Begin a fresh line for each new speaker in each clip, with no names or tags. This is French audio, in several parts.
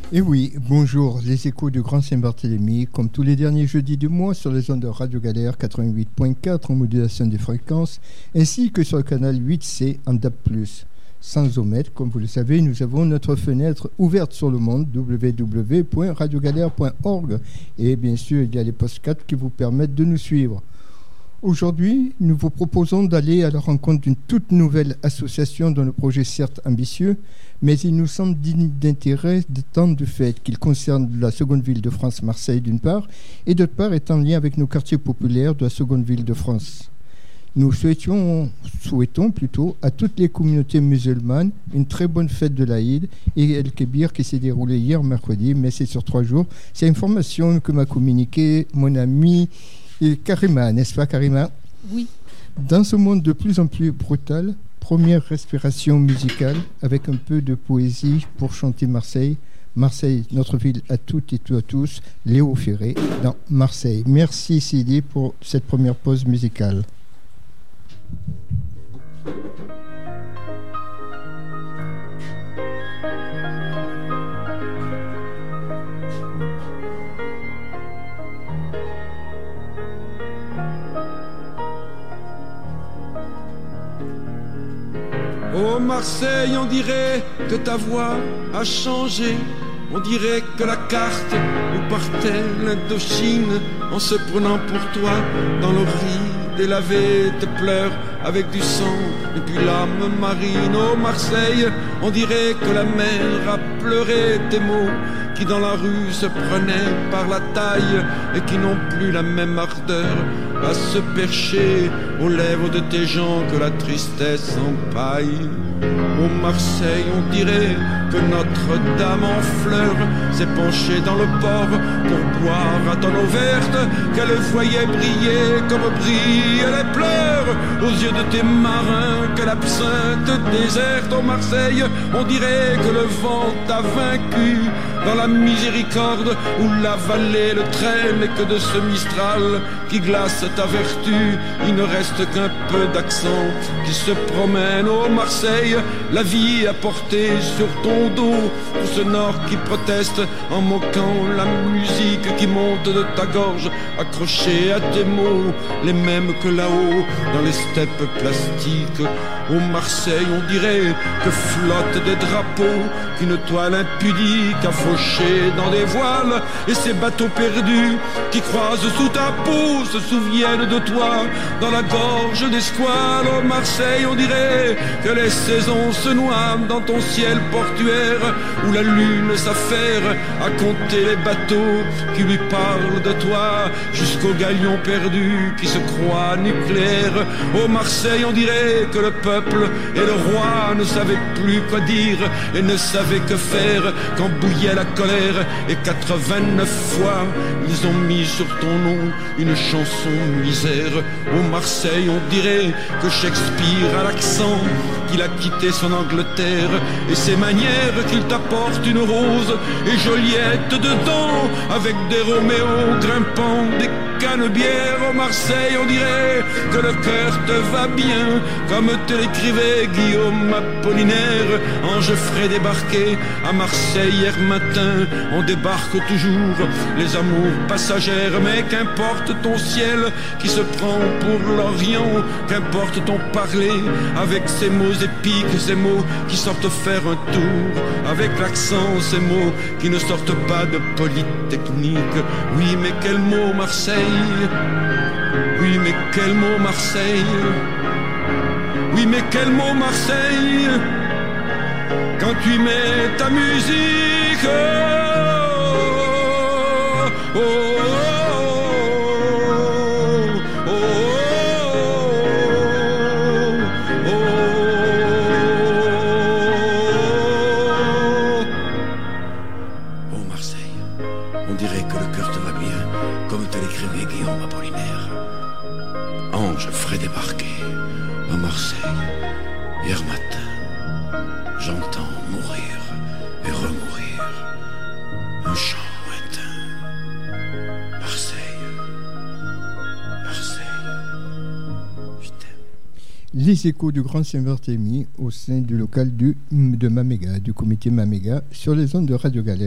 Et oui, bonjour, les échos du Grand Saint-Barthélemy, comme tous les derniers jeudis du mois sur les ondes de Radio Galère 88.4 en modulation des fréquences, ainsi que sur le canal 8C en DAB+. Sans omettre, comme vous le savez, nous avons notre fenêtre ouverte sur le monde, www.radiogalère.org, et bien sûr, il y a les podcasts qui vous permettent de nous suivre. Aujourd'hui, nous vous proposons d'aller à la rencontre d'une toute nouvelle association dont le projet est certes ambitieux, mais il nous semble digne d'intérêt tant du fait qu'il concerne la seconde ville de France, Marseille d'une part, et d'autre part est en lien avec nos quartiers populaires de la seconde ville de France. Nous souhaitons plutôt à toutes les communautés musulmanes une très bonne fête de l'Aïd et El-Kébir qui s'est déroulée hier mercredi, mais c'est sur 3 jours. C'est l'information que m'a communiquée mon ami Karima, n'est-ce pas Karima?
Oui.
Dans ce monde de plus en plus brutal, première respiration musicale avec un peu de poésie pour chanter Marseille. Marseille, notre ville à toutes et à tous, Léo Ferré dans Marseille. Merci Sidi pour cette première pause musicale.
Oh Marseille, on dirait que ta voix a changé. On dirait que la carte nous partait l'Indochine en se prenant pour toi dans l'oreille délavée te pleure avec du sang et puis l'âme marine. Oh Marseille, on dirait que la mer a pleuré tes mots qui dans la rue se prenaient par la taille et qui n'ont plus la même ardeur à se percher aux lèvres de tes gens que la tristesse empaille. Oh Marseille, on dirait que Notre-Dame en fleurs s'est penchée dans le port pour boire à tonneau verte, qu'elle voyait briller comme brillent les pleurs aux yeux de tes marins, que l'absinthe déserte. Oh Marseille, on dirait que le vent t'a vaincu dans la miséricorde où la vallée le traîne et que de ce Mistral qui glace ta vertu, il ne reste qu'un peu d'accent qui se promène. Oh Marseille, la vie a porté sur ton dos tout ce nord qui proteste en moquant la musique qui monte de ta gorge, accrochée à tes mots, les mêmes que là-haut dans les steppes plastiques. Oh Marseille, on dirait que flottent des drapeaux qu'une toile impudique a fauché dans des voiles, et ces bateaux perdus qui croisent sous ta peau se souviennent de toi dans la gorge des squales. Oh Marseille, on dirait que les saisons se noient dans ton ciel portuaire où la lune s'affaire à compter les bateaux qui lui parlent de toi jusqu'aux galions perdus qui se croient nucléaires. Oh Marseille, on dirait que le peuple et le roi ne savaient plus quoi dire et ne savaient que faire quand bouillait la colère, et 89 fois ils ont mis sur ton nom une chanson misère. Oh Marseille, on dirait que Shakespeare a l'accent qu'il a quitté son Angleterre et ses manières qu'il t'apporte une rose et Joliette dedans avec des Roméo grimpant des canebières. Oh Marseille, on dirait que le cœur te va bien comme te l'écrivait Guillaume Apollinaire. Ange frais débarqué à Marseille hier matin, on débarque toujours les amours passagères, mais qu'importe ton ciel qui se prend pour l'Orient, qu'importe ton parler avec ces mots épiques, ces mots qui sortent faire un tour avec l'accent, ces mots qui ne sortent pas de Polytechnique. Oui mais quel mot Marseille, oui mais quel mot Marseille, oui mais quel mot Marseille, quand tu mets ta musique. Oh, oh, oh, oh, oh, oh. Oh Marseille, on dirait que le cœur te va bien, comme te l'écrivait Guillaume Apollinaire. Ange frais débarqué à Marseille hier matin, j'entends mourir et remourir un chant lointain. Marseille, Marseille, je t'aime.
Les échos du Grand Saint-Barthélemy au sein du local de Maméga, du comité Maméga, sur les ondes de Radio Galère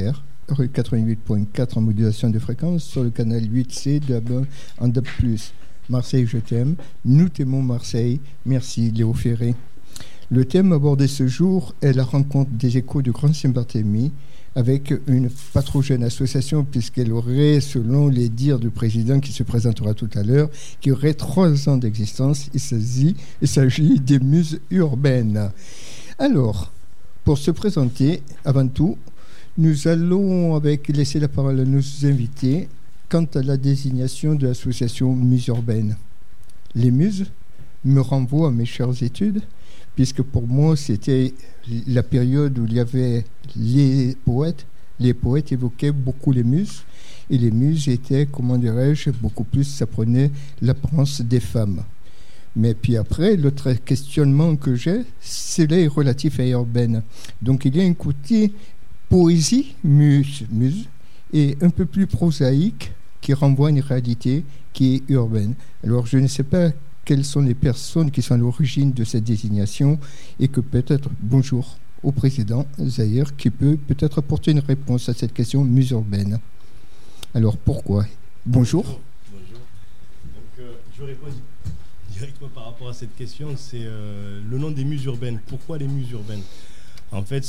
88.4 en modulation de fréquence, sur le canal 8C de en DAB+. Marseille, je t'aime. Nous t'aimons Marseille. Merci Léo Ferré. Le thème abordé ce jour est la rencontre des échos de Grand Saint-Barthélemy avec une patrogène association, puisqu'elle aurait, selon les dires du président qui se présentera tout à l'heure, qui aurait 3 ans d'existence. Il s'agit des Muses urbaines. Alors, pour se présenter, avant tout, nous allons laisser la parole à nos invités quant à la désignation de l'association Muses urbaines. Les Muses me renvoient à mes chères études, puisque pour moi, c'était la période où il y avait les poètes. Les poètes évoquaient beaucoup les muses, et les muses étaient, comment dirais-je, beaucoup plus, ça prenait l'apparence des femmes. Mais puis après, l'autre questionnement que j'ai, c'est là relatif à urbaine. Donc il y a un côté poésie, muse, et un peu plus prosaïque, qui renvoie à une réalité qui est urbaine. Alors je ne sais pas quelles sont les personnes qui sont à l'origine de cette désignation, et que peut-être, bonjour au président Zahir, qui peut peut-être apporter une réponse à cette question muse urbaine. Alors pourquoi ? Bonjour.
Bonjour. Donc je réponds directement par rapport à cette question, c'est le nom des muses urbaines. Pourquoi les muses urbaines ? En fait,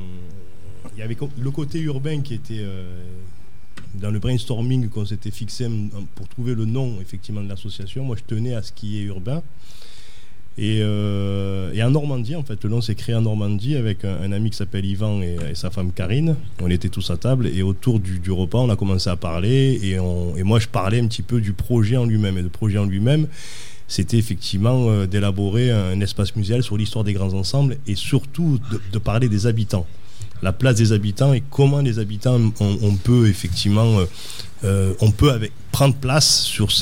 il y avait le côté urbain qui était dans le brainstorming qu'on s'était fixé pour trouver le nom effectivement de l'association. Moi, je tenais à ce qui est urbain. Et en Normandie, en fait, le nom s'est créé en Normandie avec un ami qui s'appelle Yvan et sa femme Karine. On était tous à table et autour du repas, on a commencé à parler et moi, je parlais un petit peu du projet en lui-même. Et le projet en lui-même, c'était effectivement d'élaborer un espace muséal sur l'histoire des grands ensembles et surtout de parler des habitants. La place des habitants et comment les habitants on peut effectivement prendre place sur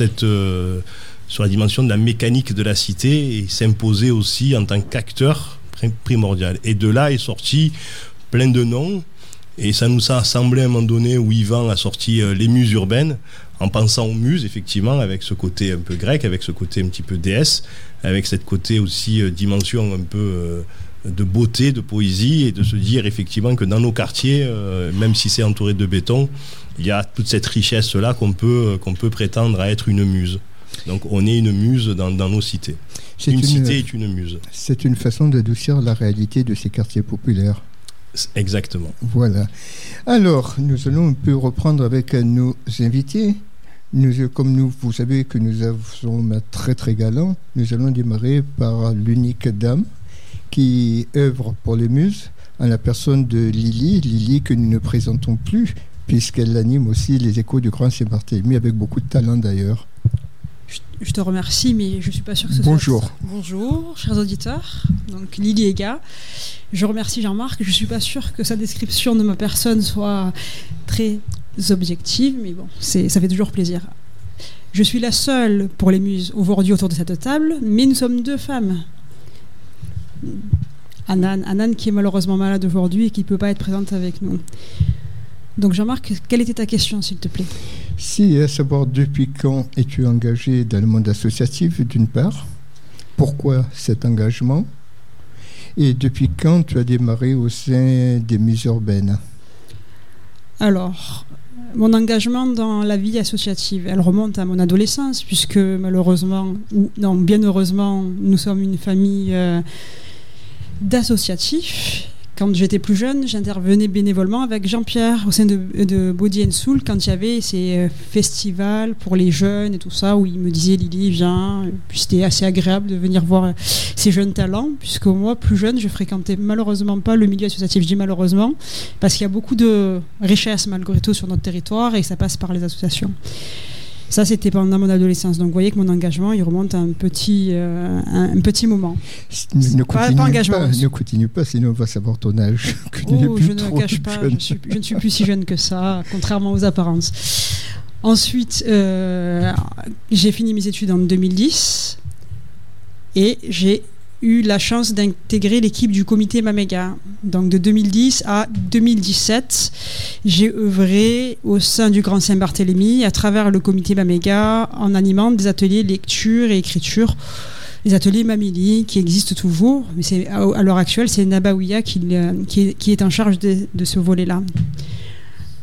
la dimension de la mécanique de la cité et s'imposer aussi en tant qu'acteur primordial. Et de là est sorti plein de noms et ça nous a semblé à un moment donné où Yvan a sorti les muses urbaines en pensant aux muses effectivement avec ce côté un peu grec, avec ce côté un petit peu déesse, avec cette côté aussi dimension un peu de beauté, de poésie et de se dire effectivement que dans nos quartiers, même si c'est entouré de béton, il y a toute cette richesse-là qu'on peut prétendre à être une muse. Donc on est une muse dans nos cités. Une cité est une muse.
C'est une façon d'adoucir la réalité de ces quartiers populaires.
Exactement.
Voilà. Alors, nous allons un peu reprendre avec nos invités. Vous savez que nous avons un très très galant. Nous allons démarrer par l'unique dame qui œuvre pour les muses, en la personne de Lily que nous ne présentons plus, puisqu'elle anime aussi les échos du Grand Saint-Barthélemy, avec beaucoup de talent d'ailleurs.
Je te remercie, mais je ne suis pas sûre que ce
Bonjour.
soit... Bonjour, chers auditeurs. Donc, Lily Ega. Je remercie Jean-Marc. Je ne suis pas sûre que sa description de ma personne soit très objective, mais bon, ça fait toujours plaisir. Je suis la seule pour les muses aujourd'hui autour de cette table, mais nous sommes 2 femmes. Anan qui est malheureusement malade aujourd'hui et qui ne peut pas être présente avec nous. Donc Jean-Marc, quelle était ta question s'il te plaît ?
Si, à savoir depuis quand es-tu engagé dans le monde associatif d'une part ? Pourquoi cet engagement ? Et depuis quand tu as démarré au sein des muses urbaines ?
Alors, mon engagement dans la vie associative, elle remonte à mon adolescence, puisque malheureusement, ou non, bien heureusement, nous sommes une famille d'associatifs. Quand j'étais plus jeune, j'intervenais bénévolement avec Jean-Pierre au sein de Body and Soul quand il y avait ces festivals pour les jeunes et tout ça, où il me disait Lily, viens. Et puis c'était assez agréable de venir voir ces jeunes talents, puisque moi, plus jeune, je fréquentais malheureusement pas le milieu associatif. Je dis malheureusement, parce qu'il y a beaucoup de richesses malgré tout sur notre territoire et ça passe par les associations. Ça, c'était pendant mon adolescence. Donc, vous voyez que mon engagement, il remonte à un petit moment.
Ne continue pas, sinon on va savoir ton âge.
Je ne cache pas, je ne suis plus si jeune que ça, contrairement aux apparences. Ensuite, j'ai fini mes études en 2010 et j'ai eu la chance d'intégrer l'équipe du comité Mamega. Donc de 2010 à 2017, j'ai œuvré au sein du Grand Saint-Barthélemy à travers le comité Mamega en animant des ateliers lecture et écriture, les ateliers Mamili qui existent toujours, mais à l'heure actuelle c'est Nabaouia qui est en charge de ce volet-là.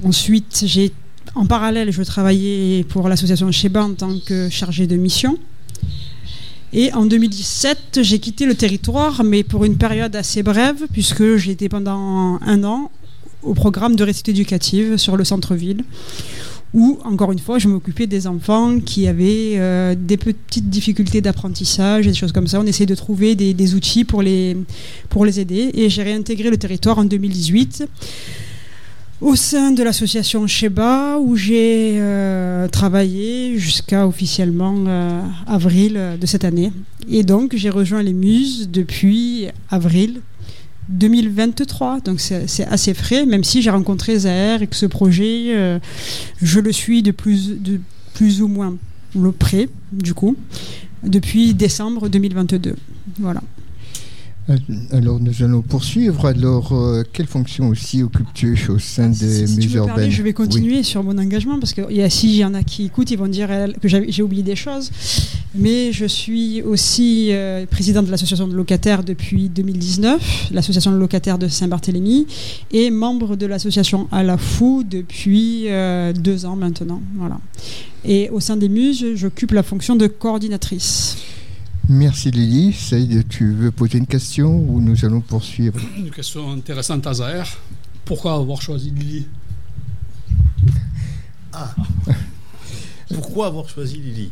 Ensuite, en parallèle, je travaillais pour l'association Sheba en tant que chargée de mission. Et en 2017, j'ai quitté le territoire, mais pour une période assez brève, puisque j'étais pendant 1 an au programme de réussite éducative sur le centre-ville, où, encore une fois, je m'occupais des enfants qui avaient des petites difficultés d'apprentissage et des choses comme ça. On essayait de trouver des outils pour les aider. Et j'ai réintégré le territoire en 2018 au sein de l'association Sheba, où j'ai travaillé jusqu'à officiellement avril de cette année. Et donc, j'ai rejoint les Muses depuis avril 2023. Donc, c'est assez frais, même si j'ai rencontré Zahir et que ce projet, je le suis de plus ou moins le près, du coup, depuis décembre 2022. Voilà.
Alors nous allons poursuivre. Alors quelle fonction aussi occupes-tu au sein des Muses urbaines?
Je vais continuer sur mon engagement parce que s'il y en a qui écoutent, ils vont dire que j'ai oublié des choses. Mais je suis aussi présidente de l'association de locataires depuis 2019, l'association de locataires de Saint-Barthélemy, et membre de l'association À la Fou depuis 2 ans maintenant. Voilà. Et au sein des Muses, j'occupe la fonction de coordinatrice.
Merci Lily. Saïd, tu veux poser une question ou nous allons poursuivre?
Une question intéressante à Zahir. Pourquoi avoir choisi Lily?
Pourquoi avoir choisi Lily?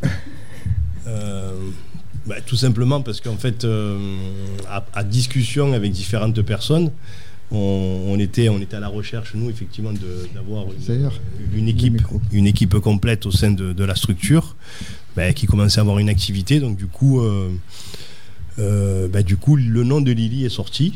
Tout simplement parce qu'en fait, à discussion avec différentes personnes, on était à la recherche, nous, effectivement, d'avoir une équipe complète au sein de la structure. Qui commençait à avoir une activité, donc du coup le nom de Lily est sorti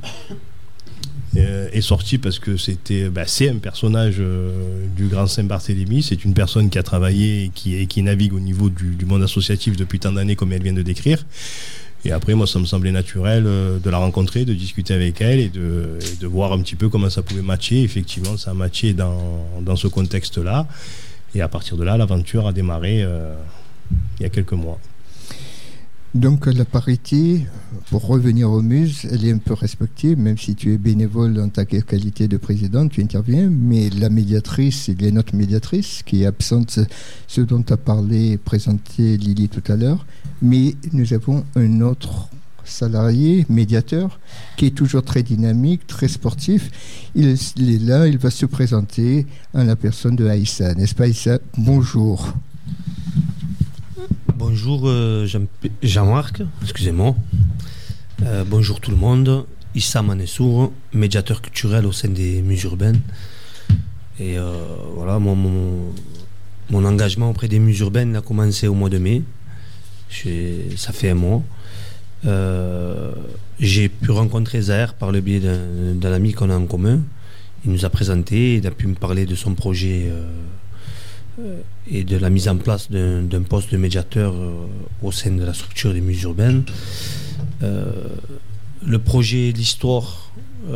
parce que c'est un personnage du Grand Saint-Barthélemy. C'est une personne qui a travaillé et qui navigue au niveau du monde associatif depuis tant d'années, comme elle vient de décrire. Et après, moi, ça me semblait naturel de la rencontrer, de discuter avec elle et de voir un petit peu comment ça pouvait matcher. Effectivement, ça a matché dans ce contexte-là, et à partir de là, l'aventure a démarré il y a quelques mois.
Donc la parité, pour revenir aux Muses, elle est un peu respectée, même si tu es bénévole en ta qualité de présidente, tu interviens, mais la médiatrice, il y a notre médiatrice qui est absente, ce dont tu as présenté Lily tout à l'heure, mais nous avons un autre salarié, médiateur, qui est toujours très dynamique, très sportif. Il est là, il va se présenter en la personne de Aïssa. N'est-ce pas Aïssa? Bonjour.
Bonjour Jean-Marc, excusez-moi. Bonjour tout le monde. Issa Manessour, médiateur culturel au sein des Muses urbaines. Et voilà, mon engagement auprès des Muses urbaines a commencé au mois de mai. Ça fait 1 mois. J'ai pu rencontrer Zahir par le biais d'un ami qu'on a en commun. Il nous a présenté, il a pu me parler de son projet et de la mise en place d'un poste de médiateur au sein de la structure des Muses urbaines. Le projet, l'histoire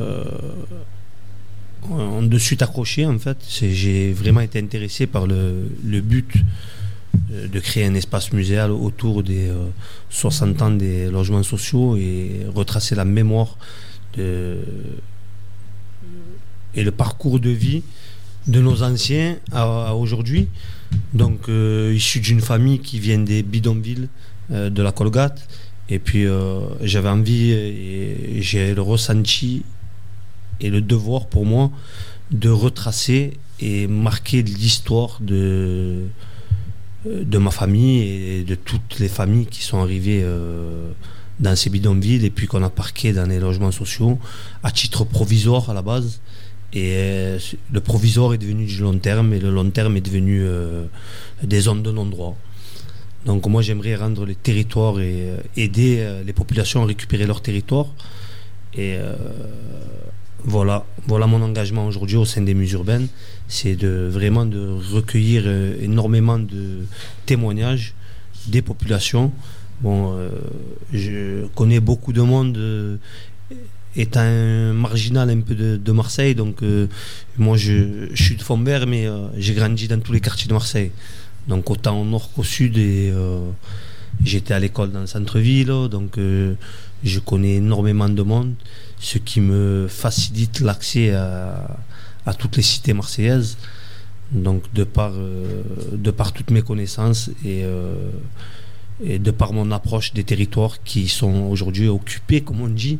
ont de suite accroché en fait. J'ai vraiment été intéressé par le but de créer un espace muséal autour des 60 ans des logements sociaux et retracer la mémoire et le parcours de vie de nos anciens à aujourd'hui. Donc issu d'une famille qui vient des bidonvilles de la Colgate, et puis j'avais envie et j'ai le ressenti et le devoir pour moi de retracer et marquer l'histoire de ma famille et de toutes les familles qui sont arrivées dans ces bidonvilles et puis qu'on a parqué dans les logements sociaux à titre provisoire à la base. Et le provisoire est devenu du long terme, et le long terme est devenu des zones de non-droit. Donc moi j'aimerais rendre les territoires et aider les populations à récupérer leur territoire. Et voilà mon engagement aujourd'hui au sein des Muses urbaines, c'est vraiment de recueillir énormément de témoignages des populations. Je connais beaucoup de monde étant marginal un peu de Marseille, donc moi je suis de Fombert, mais j'ai grandi dans tous les quartiers de Marseille, donc autant au nord qu'au sud, et j'étais à l'école dans le centre-ville, donc je connais énormément de monde, ce qui me facilite l'accès à toutes les cités marseillaises. Donc de par toutes mes connaissances et de par mon approche des territoires qui sont aujourd'hui occupés, comme on dit,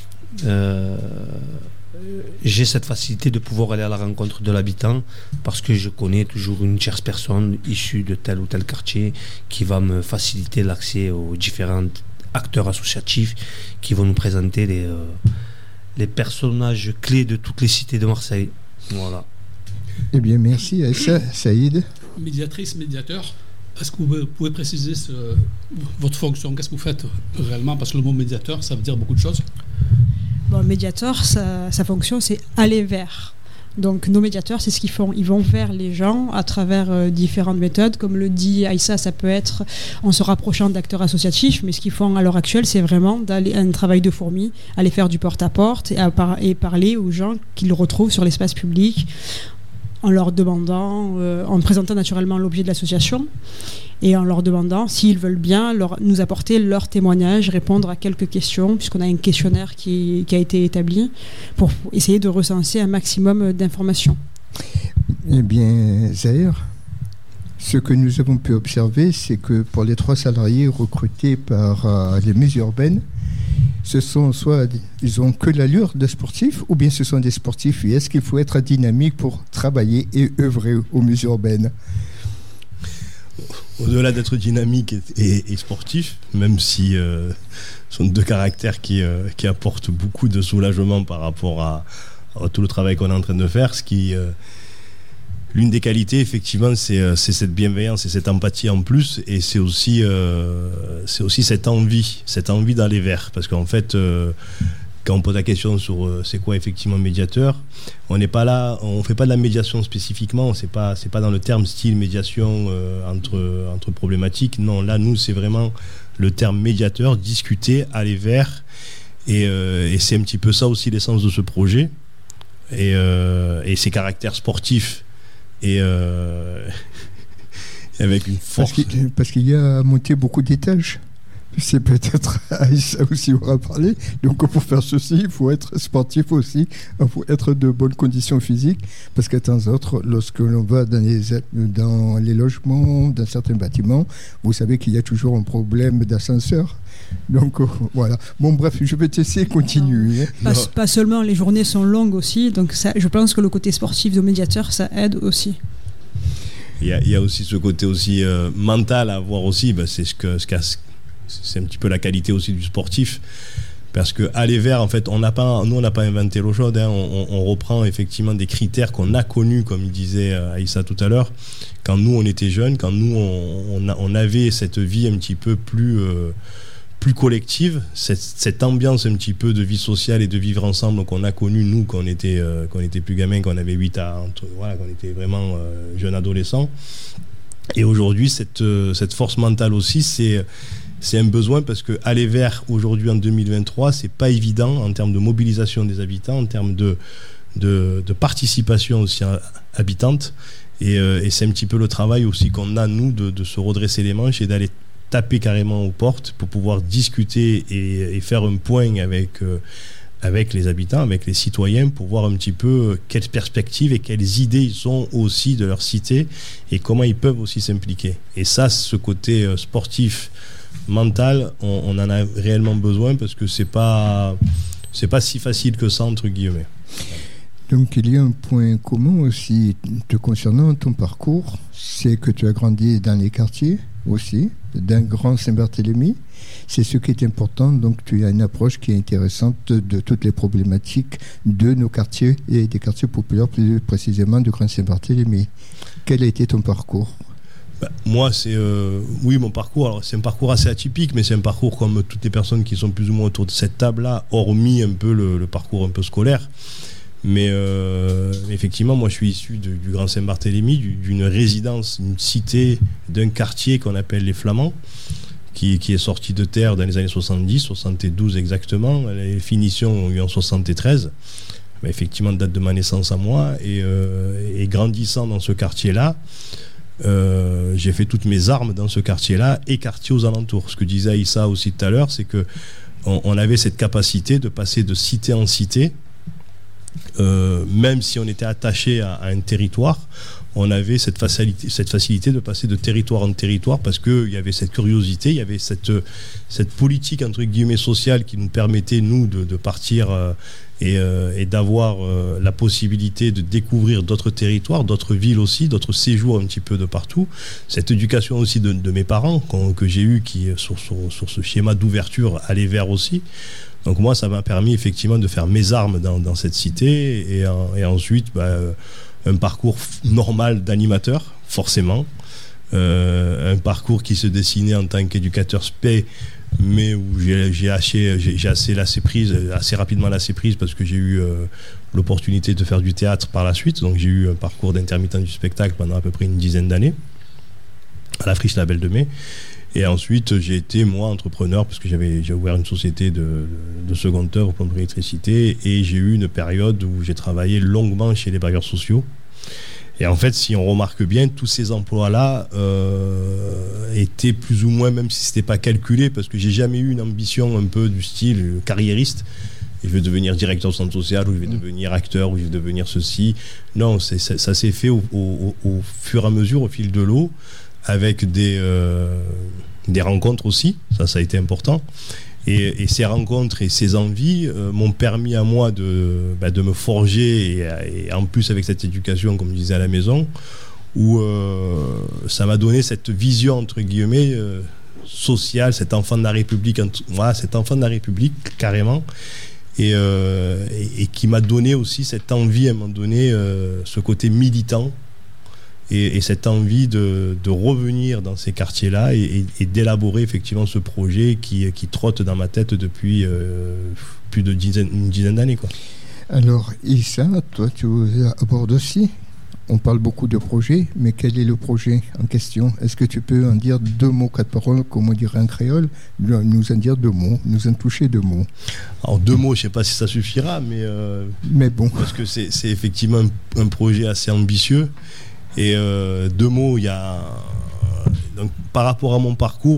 j'ai cette facilité de pouvoir aller à la rencontre de l'habitant parce que je connais toujours une tierce personne issue de tel ou tel quartier qui va me faciliter l'accès aux différents acteurs associatifs qui vont nous présenter les personnages clés de toutes les cités de Marseille. Voilà.
Eh bien, merci Aïssa. Saïd.
Médiatrice, médiateur, est-ce que vous pouvez préciser votre fonction? Qu'est-ce que vous faites réellement? Parce que le mot médiateur, ça veut dire beaucoup de choses.
Bon, médiateur, sa fonction, c'est aller vers. Donc nos médiateurs, c'est ce qu'ils font. Ils vont vers les gens à travers différentes méthodes. Comme le dit Aïssa, ça peut être en se rapprochant d'acteurs associatifs, mais ce qu'ils font à l'heure actuelle, c'est vraiment d'aller un travail de fourmi, aller faire du porte-à-porte et parler aux gens qu'ils retrouvent sur l'espace public en leur demandant, en présentant naturellement l'objet de l'association et en leur demandant s'ils veulent bien nous apporter leur témoignage, répondre à quelques questions, puisqu'on a un questionnaire qui a été établi pour essayer de recenser un maximum d'informations.
Eh bien, Zahir, ce que nous avons pu observer, c'est que pour les 3 salariés recrutés par les Musurbaines, ce sont soit ils ont que l'allure de sportifs ou bien ce sont des sportifs. Et est-ce qu'il faut être dynamique pour travailler et œuvrer aux Musurbaines?
Au-delà d'être dynamique et sportif, même si ce sont 2 caractères qui apportent beaucoup de soulagement par rapport à tout le travail qu'on est en train de faire, l'une des qualités, effectivement, c'est cette bienveillance et cette empathie en plus, et c'est aussi cette envie d'aller vers. Parce qu'en fait, quand on pose la question sur c'est quoi effectivement médiateur, on n'est pas là, on fait pas de la médiation spécifiquement, c'est pas dans le terme style médiation entre problématiques. Non, là, nous, c'est vraiment le terme médiateur, discuter, aller vers, et c'est un petit peu ça aussi l'essence de ce projet, et ses caractères sportifs. Et avec une force.
Parce qu'il y a à monter beaucoup d'étages. C'est peut-être Aïssa aussi aura parlé. Donc pour faire ceci, il faut être sportif aussi. Il faut être de bonnes conditions physiques. Parce qu'à temps autres, lorsque l'on va dans les logements, dans certains bâtiments, vous savez qu'il y a toujours un problème d'ascenseur. Donc voilà. Bon bref, je vais t'essayer de continuer.
Pas seulement, les journées sont longues aussi. Donc ça, je pense que le côté sportif de médiateur, ça aide aussi.
Il y a aussi ce côté aussi mental à avoir aussi. C'est un petit peu la qualité aussi du sportif, parce que aller vers, en fait, nous on n'a pas inventé l'eau chaude, hein. On reprend effectivement des critères qu'on a connus, comme il disait Aïssa tout à l'heure, quand nous on était jeunes, quand nous on avait cette vie un petit peu plus collective, cette ambiance un petit peu de vie sociale et de vivre ensemble qu'on a connue nous quand on était plus gamin, quand on avait 8 ans, voilà, quand on était vraiment jeune adolescent. Et aujourd'hui, cette force mentale aussi, c'est un besoin, parce que aller vers aujourd'hui en 2023, c'est pas évident en termes de mobilisation des habitants, en termes de participation aussi habitante, et c'est un petit peu le travail aussi qu'on a nous de se redresser les manches et d'aller taper carrément aux portes pour pouvoir discuter et faire un point avec les habitants, avec les citoyens, pour voir un petit peu quelles perspectives et quelles idées ils ont aussi de leur cité et comment ils peuvent aussi s'impliquer. Et ça, ce côté sportif, mental, on en a réellement besoin, parce que c'est pas si facile que ça, entre guillemets.
Donc il y a un point commun aussi te concernant ton parcours, c'est que tu as grandi dans les quartiers aussi, d'un grand Saint-Barthélemy. C'est ce qui est important, donc tu as une approche qui est intéressante de toutes les problématiques de nos quartiers et des quartiers populaires, plus précisément du Grand Saint-Barthélemy. Quel a été ton parcours ?
Moi, mon parcours, alors c'est un parcours assez atypique, mais c'est un parcours comme toutes les personnes qui sont plus ou moins autour de cette table-là, hormis un peu le parcours un peu scolaire. Mais effectivement, moi je suis issu du Grand Saint-Barthélemy, d'une résidence, une cité, d'un quartier qu'on appelle les Flamands, qui est sorti de terre dans les années 70, 72 exactement. Les finitions ont eu en 73. Mais effectivement, date de ma naissance à moi. Et grandissant dans ce quartier-là, j'ai fait toutes mes armes dans ce quartier-là et quartier aux alentours. Ce que disait Aïssa aussi tout à l'heure, c'est qu'on avait cette capacité de passer de cité en cité. Même si on était attaché à un territoire, on avait cette facilité de passer de territoire en territoire parce qu'il y avait cette curiosité, il y avait cette politique entre guillemets sociale qui nous permettait nous de partir et d'avoir la possibilité de découvrir d'autres territoires, d'autres villes aussi, d'autres séjours un petit peu de partout. Cette éducation aussi de mes parents que j'ai eu qui sur ce schéma d'ouverture allait vers aussi. Donc moi ça m'a permis effectivement de faire mes armes dans cette cité et ensuite un parcours normal d'animateur, forcément. Un parcours qui se dessinait en tant qu'éducateur spé, mais où j'ai assez rapidement lâché prise parce que j'ai eu l'opportunité de faire du théâtre par la suite. Donc j'ai eu un parcours d'intermittent du spectacle pendant à peu près une dizaine d'années à la Friche Label de Mai. Et ensuite, j'ai été, moi, entrepreneur, parce que j'ai ouvert une société de seconde œuvre, plomberie électricité, et j'ai eu une période où j'ai travaillé longuement chez les bailleurs sociaux. Et en fait, si on remarque bien, tous ces emplois-là étaient plus ou moins, même si ce n'était pas calculé, parce que j'ai jamais eu une ambition un peu du style carriériste. Je vais devenir directeur de centre social, ou je vais devenir acteur, ou je vais devenir ceci. Non, ça s'est fait au fur et à mesure, au fil de l'eau, avec des rencontres aussi, ça a été important. Et ces rencontres et ces envies m'ont permis à moi de me forger, et en plus avec cette éducation, comme je disais à la maison, où ça m'a donné cette vision, entre guillemets, sociale, cet enfant de la République, carrément, et qui m'a donné aussi cette envie, à un moment donné, ce côté militant, et cette envie de revenir dans ces quartiers-là et d'élaborer effectivement ce projet qui trotte dans ma tête depuis plus une dizaine d'années, quoi.
Alors Issa, toi tu abordes aussi, on parle beaucoup de projets, mais quel est le projet en question? Est-ce que tu peux en dire 2 mots, 4 paroles, comme on dirait en créole, nous en dire 2 mots, nous en toucher 2 mots?
Alors 2 mots, je ne sais pas si ça suffira, mais bon. Parce que c'est effectivement un projet assez ambitieux. Et 2 mots, il y a donc par rapport à mon parcours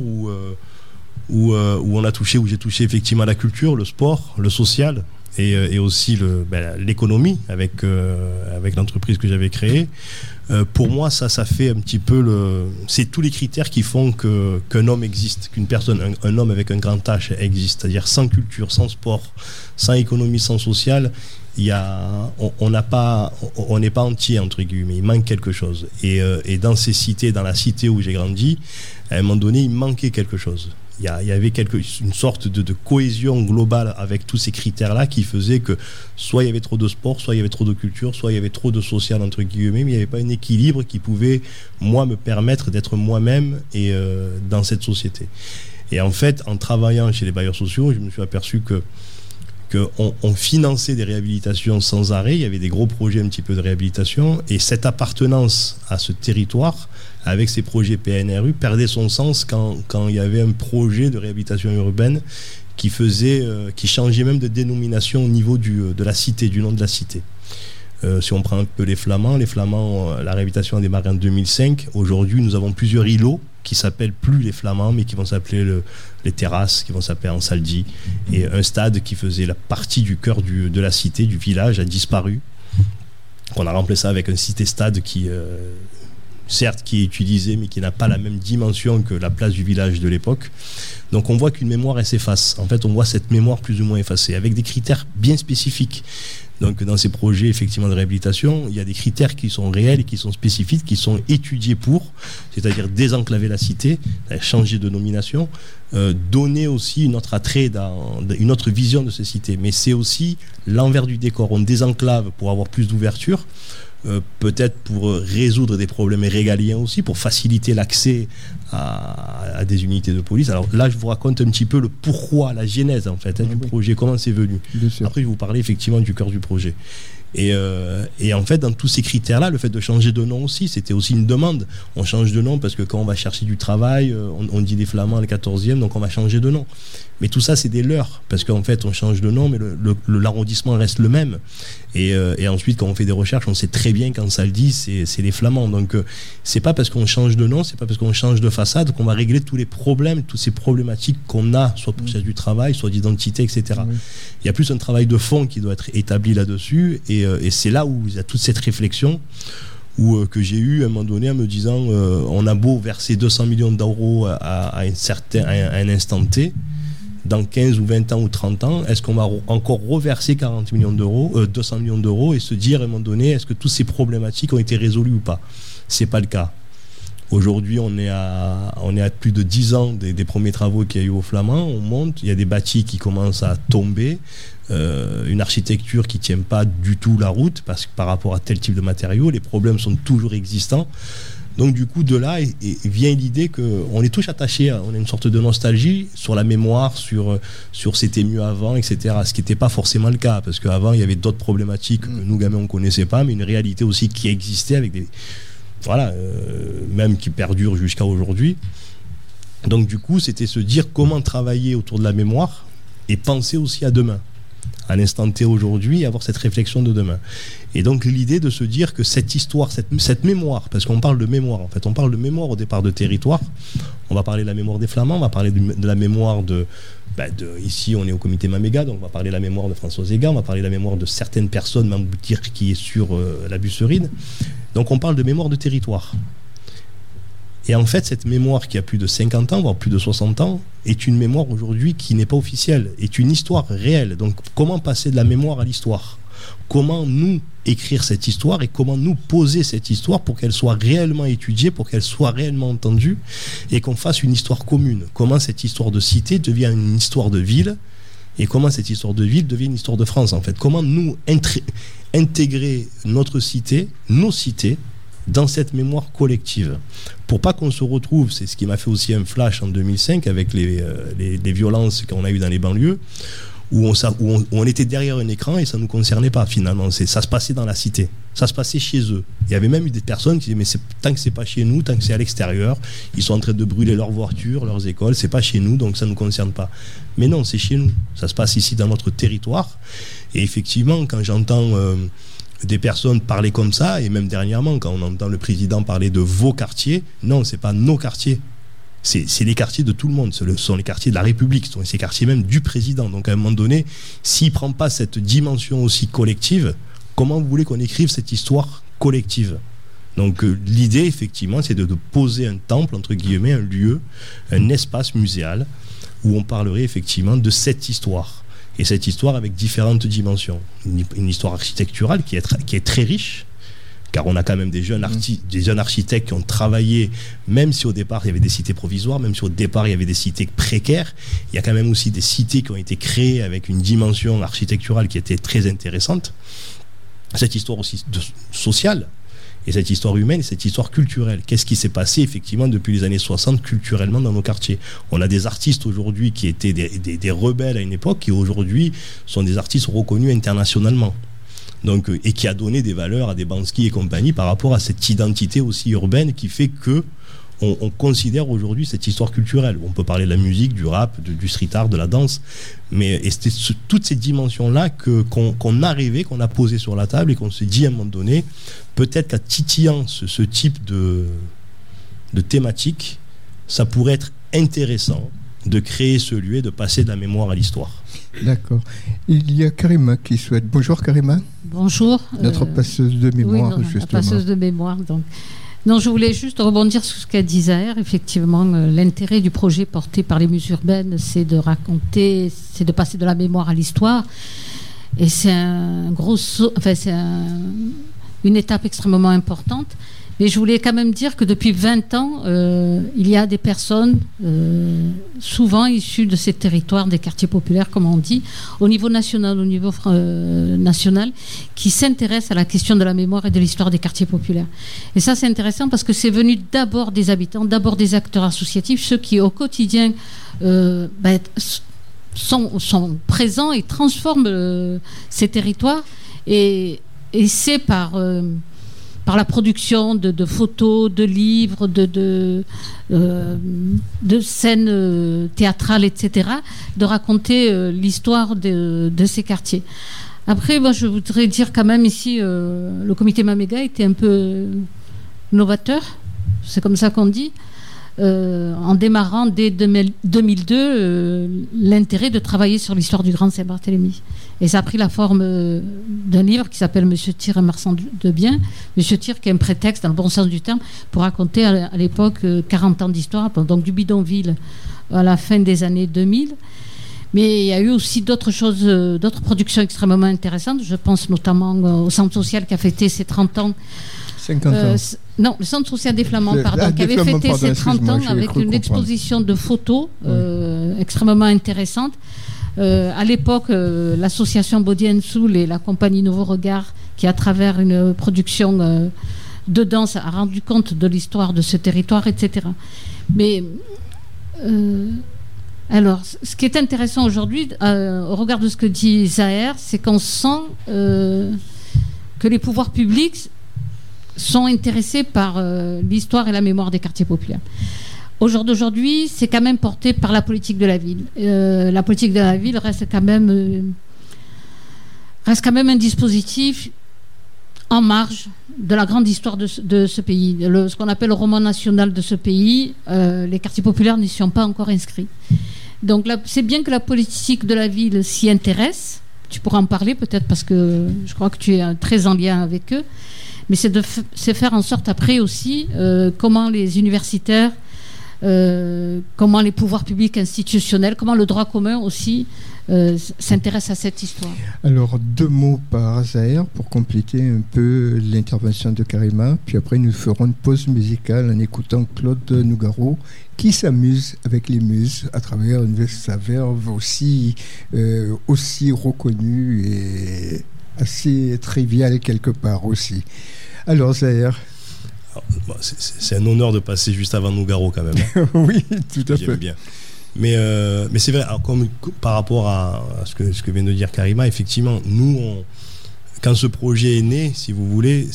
où j'ai touché effectivement la culture, le sport, le social et aussi l'économie avec l'entreprise que j'avais créée. Pour moi, ça fait un petit peu c'est tous les critères qui font qu'un homme existe, qu'une personne, un homme avec un grand H existe, c'est-à-dire sans culture, sans sport, sans économie, sans social. On n'est pas entier, entre guillemets, il manque quelque chose. Et dans ces cités, dans la cité où j'ai grandi, à un moment donné, il manquait quelque chose. Il y avait une sorte de cohésion globale avec tous ces critères-là qui faisait que soit il y avait trop de sport, soit il y avait trop de culture, soit il y avait trop de social, entre guillemets, mais il n'y avait pas un équilibre qui pouvait, moi, me permettre d'être moi-même et dans cette société. Et en fait, en travaillant chez les bailleurs sociaux, je me suis aperçu qu'on finançait des réhabilitations sans arrêt. Il y avait des gros projets un petit peu de réhabilitation, et cette appartenance à ce territoire avec ces projets PNRU perdait son sens quand il y avait un projet de réhabilitation urbaine qui changeait même de dénomination au niveau de la cité, du nom de la cité. Si on prend un peu les Flamands, la réhabilitation a démarré en 2005. Aujourd'hui, nous avons plusieurs îlots qui s'appellent plus les Flamands, mais qui vont s'appeler les Terrasses, qui vont s'appeler Ansaldi. Et un stade qui faisait la partie du cœur de la cité, du village, a disparu. On a remplacé avec un cité-stade qui, certes, qui est utilisé, mais qui n'a pas la même dimension que la place du village de l'époque. Donc on voit qu'une mémoire, elle s'efface. En fait, on voit cette mémoire plus ou moins effacée, avec des critères bien spécifiques. Donc dans ces projets effectivement de réhabilitation, il y a des critères qui sont réels et qui sont spécifiques, qui sont étudiés c'est-à-dire désenclaver la cité, changer de nomination, donner aussi une autre attrait, une autre vision de ces cités. Mais c'est aussi l'envers du décor. On désenclave pour avoir plus d'ouverture, peut-être pour résoudre des problèmes régaliens aussi, pour faciliter l'accès à des unités de police. Alors là, je vous raconte un petit peu le pourquoi, la genèse en fait du projet, comment c'est venu. Après, je vais vous parler effectivement du cœur du projet. Et en fait, dans tous ces critères-là, le fait de changer de nom aussi, c'était aussi une demande. On change de nom parce que quand on va chercher du travail, on dit les Flamands le 14e, donc on va changer de nom. Mais tout ça, c'est des leurres, parce qu'en fait, on change de nom, mais l'arrondissement reste le même. Et ensuite, quand on fait des recherches, on sait très bien qu'Ansaldi, c'est les Flamands. Donc, c'est pas parce qu'on change de nom, c'est pas parce qu'on change de façade qu'on va régler tous les problèmes, toutes ces problématiques qu'on a, soit pour du travail, soit d'identité, etc. Il y a plus un travail de fond qui doit être établi là-dessus, et c'est là où il y a toute cette réflexion, ou que j'ai eu à un moment donné en me disant on a beau verser 200 millions d'euros à un instant T, dans 15 ou 20 ans ou 30 ans, est-ce qu'on va encore reverser 200 millions d'euros et se dire à un moment donné, est-ce que toutes ces problématiques ont été résolues ou pas? C'est pas le cas. Aujourd'hui, on est à plus de 10 ans des premiers travaux qu'il y a eu au Flamand. On monte, il y a des bâtis qui commencent à tomber, une architecture qui ne tient pas du tout la route parce que par rapport à tel type de matériaux, les problèmes sont toujours existants. Donc du coup, de là vient l'idée qu'on est tous attachés, on a une sorte de nostalgie sur la mémoire, sur c'était mieux avant, etc. Ce qui n'était pas forcément le cas, parce qu'avant, il y avait d'autres problématiques que nous, gamins, on ne connaissait pas, mais une réalité aussi qui existait avec des... Voilà, même qui perdure jusqu'à aujourd'hui. Donc du coup, c'était se dire comment travailler autour de la mémoire et penser aussi à demain, à l'instant T aujourd'hui, et avoir cette réflexion de demain. Et donc l'idée de se dire que cette histoire, cette mémoire, parce qu'on parle de mémoire, en fait, on parle de mémoire au départ de territoire. On va parler de la mémoire des Flamands, on va parler de la mémoire ici on est au comité Maméga, donc on va parler de la mémoire de François Zéga, on va parler de la mémoire de certaines personnes, même dire qui est sur la Busserine. Donc on parle de mémoire de territoire. Et en fait, cette mémoire qui a plus de 50 ans, voire plus de 60 ans, est une mémoire aujourd'hui qui n'est pas officielle, est une histoire réelle. Donc comment passer de la mémoire à l'histoire? Comment nous écrire cette histoire et comment nous poser cette histoire pour qu'elle soit réellement étudiée, pour qu'elle soit réellement entendue et qu'on fasse une histoire commune? Comment cette histoire de cité devient une histoire de ville et comment cette histoire de ville devient une histoire de France, en fait? Comment nous intégrer notre cité, nos cités, dans cette mémoire collective, pour pas qu'on se retrouve, c'est ce qui m'a fait aussi un flash en 2005 avec les violences qu'on a eues dans les banlieues, où on était derrière un écran et ça nous concernait pas finalement. Ça se passait dans la cité, ça se passait chez eux. Il y avait même eu des personnes qui disaient mais tant que c'est pas chez nous, tant que c'est à l'extérieur, ils sont en train de brûler leurs voitures, leurs écoles, c'est pas chez nous, donc ça nous concerne pas. Mais non, c'est chez nous, ça se passe ici dans notre territoire. Et effectivement, quand j'entends des personnes parler comme ça, et même dernièrement quand on entend le président parler de vos quartiers, non, c'est pas nos quartiers, c'est les quartiers de tout le monde, ce sont les quartiers de la République, ce sont ces quartiers même du président. Donc à un moment donné, s'il ne prend pas cette dimension aussi collective, comment vous voulez qu'on écrive cette histoire collective? Donc l'idée effectivement c'est de poser un temple, entre guillemets, un lieu, un espace muséal où on parlerait effectivement de cette histoire. Et cette histoire avec différentes dimensions. Une histoire architecturale qui est très riche, car on a quand même des jeunes architectes qui ont travaillé, même si au départ il y avait des cités provisoires, même si au départ il y avait des cités précaires, il y a quand même aussi des cités qui ont été créées avec une dimension architecturale qui était très intéressante. Cette histoire aussi sociale, et cette histoire humaine, et cette histoire culturelle. Qu'est-ce qui s'est passé effectivement depuis les années 60 culturellement dans nos quartiers? On a des artistes aujourd'hui qui étaient des rebelles à une époque, qui aujourd'hui sont des artistes reconnus internationalement. Donc, et qui a donné des valeurs à des Banksy et compagnie par rapport à cette identité aussi urbaine qui fait que on considère aujourd'hui cette histoire culturelle. On peut parler de la musique, du rap, du street art, de la danse, mais c'était toutes ces dimensions-là qu'on a rêvé, qu'on a posé sur la table et qu'on se dit à un moment donné, peut-être qu'à titillant ce type de thématique, ça pourrait être intéressant de créer ce lieu et de passer de la mémoire à l'histoire.
D'accord. Il y a Karima qui souhaite. Bonjour Karima.
Bonjour.
Notre passeuse de mémoire, justement. La
passeuse de mémoire, donc. Non, je voulais juste rebondir sur ce qu'a dit Zahir. Effectivement, l'intérêt du projet porté par les Muses urbaines, c'est de raconter, c'est de passer de la mémoire à l'histoire. Et c'est un gros saut, une étape extrêmement importante. Mais je voulais quand même dire que depuis 20 ans, il y a des personnes, souvent issues de ces territoires, des quartiers populaires, comme on dit, au niveau national, qui s'intéressent à la question de la mémoire et de l'histoire des quartiers populaires. Et ça, c'est intéressant parce que c'est venu d'abord des habitants, d'abord des acteurs associatifs, ceux qui, au quotidien, sont présents et transforment ces territoires. Et c'est par la production de photos, de livres, de scènes théâtrales, etc., de raconter l'histoire de ces quartiers. Après, moi, je voudrais dire quand même ici, le comité Maméga était un peu novateur, c'est comme ça qu'on dit, en démarrant dès 2002 l'intérêt de travailler sur l'histoire du Grand Saint-Barthélemy. Et ça a pris la forme d'un livre qui s'appelle Monsieur Tir, un marchand de biens. Monsieur Tir, qui est un prétexte, dans le bon sens du terme, pour raconter à l'époque 40 ans d'histoire, donc du bidonville à la fin des années 2000. Mais il y a eu aussi d'autres choses, d'autres productions extrêmement intéressantes. Je pense notamment au Centre social qui a fêté ses 30 ans.
50 ans.
Non, le Centre social des Flamands, qui avait fêté ses 30 ans avec une exposition de photos extrêmement intéressante. À l'époque, l'association Body and Soul et la compagnie Nouveau Regard, qui à travers une production de danse a rendu compte de l'histoire de ce territoire, etc. Mais alors, ce qui est intéressant aujourd'hui, au regard de ce que dit Zahir, c'est qu'on sent que les pouvoirs publics sont intéressés par l'histoire et la mémoire des quartiers populaires. Au jour d'aujourd'hui, c'est quand même porté par la politique de la ville. La politique de la ville reste quand même un dispositif en marge de la grande histoire de ce pays. Ce qu'on appelle le roman national de ce pays, les quartiers populaires n'y sont pas encore inscrits. Donc là, c'est bien que la politique de la ville s'y intéresse. Tu pourras en parler peut-être parce que je crois que tu es très en lien avec eux. Mais c'est faire en sorte après aussi comment les universitaires, comment les pouvoirs publics institutionnels, comment le droit commun aussi s'intéresse à cette histoire.
Alors 2 mots par Zahir pour compléter un peu l'intervention de Karima, puis après nous ferons une pause musicale en écoutant Claude Nougaro qui s'amuse avec les muses à travers sa verve aussi reconnue et assez triviale quelque part aussi. Alors Zahir.
C'est un honneur de passer juste avant Nougaro quand même. Hein.
Oui, tout à fait.
J'aime bien. Mais c'est vrai, alors, par rapport à ce que vient de dire Karima, effectivement, nous, quand ce projet est né, si vous voulez,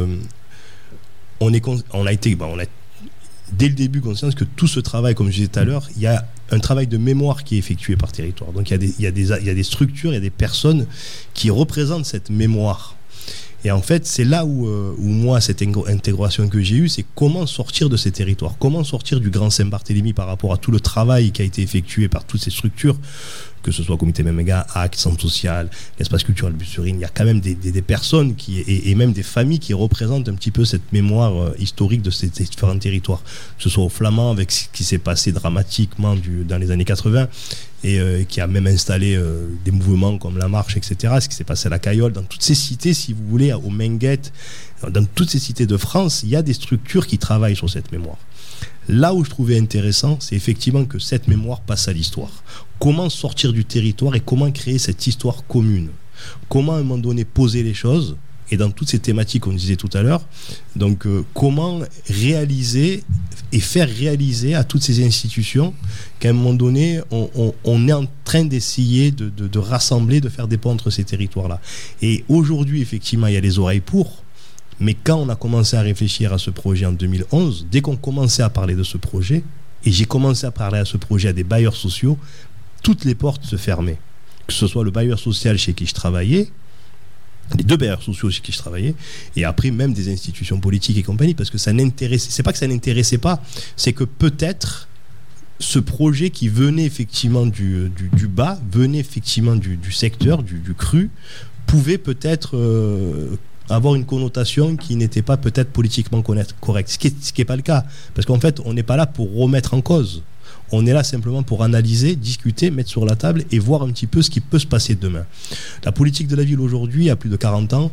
on a été dès le début conscience que tout ce travail, comme je disais tout à l'heure, il y a un travail de mémoire qui est effectué par territoire. Donc il y a des structures, il y a des personnes qui représentent cette mémoire. Et en fait, c'est là où moi, cette intégration que j'ai eue, c'est comment sortir de ces territoires, comment sortir du Grand Saint-Barthélemy par rapport à tout le travail qui a été effectué par toutes ces structures, que ce soit Comité Memega, ACT, Centre Social, Espace Culturel Bussurine. Il y a quand même des personnes et même des familles qui représentent un petit peu cette mémoire historique de ces différents territoires, que ce soit au Flamand, avec ce qui s'est passé dramatiquement dans les années 80, et qui a même installé des mouvements comme la marche, etc. Ce qui s'est passé à la Cayolle, dans toutes ces cités, si vous voulez, au Menguette, dans toutes ces cités de France, il y a des structures qui travaillent sur cette mémoire. Là où je trouvais intéressant, c'est effectivement que cette mémoire passe à l'histoire. Comment sortir du territoire et comment créer cette histoire commune? Comment à un moment donné poser les choses? Et dans toutes ces thématiques qu'on disait tout à l'heure, donc comment réaliser et faire réaliser à toutes ces institutions qu'à un moment donné, on est en train d'essayer de rassembler, de faire des ponts entre ces territoires-là. Et aujourd'hui, effectivement, il y a les oreilles pour, mais quand on a commencé à réfléchir à ce projet en 2011, dès qu'on commençait à parler de ce projet, et j'ai commencé à parler à ce projet à des bailleurs sociaux, toutes les portes se fermaient. Que ce soit le bailleur social chez qui je travaillais, les 2 bailleurs sociaux chez qui je travaillais, et après même des institutions politiques et compagnie, parce que ça n'intéressait, c'est pas que ça n'intéressait pas, c'est que peut-être ce projet qui venait effectivement du bas, venait effectivement du secteur, du cru, pouvait peut-être avoir une connotation qui n'était pas peut-être politiquement correcte, ce qui est pas le cas, parce qu'en fait on n'est pas là pour remettre en cause. On est là simplement pour analyser, discuter, mettre sur la table et voir un petit peu ce qui peut se passer demain. La politique de la ville aujourd'hui, à plus de 40 ans,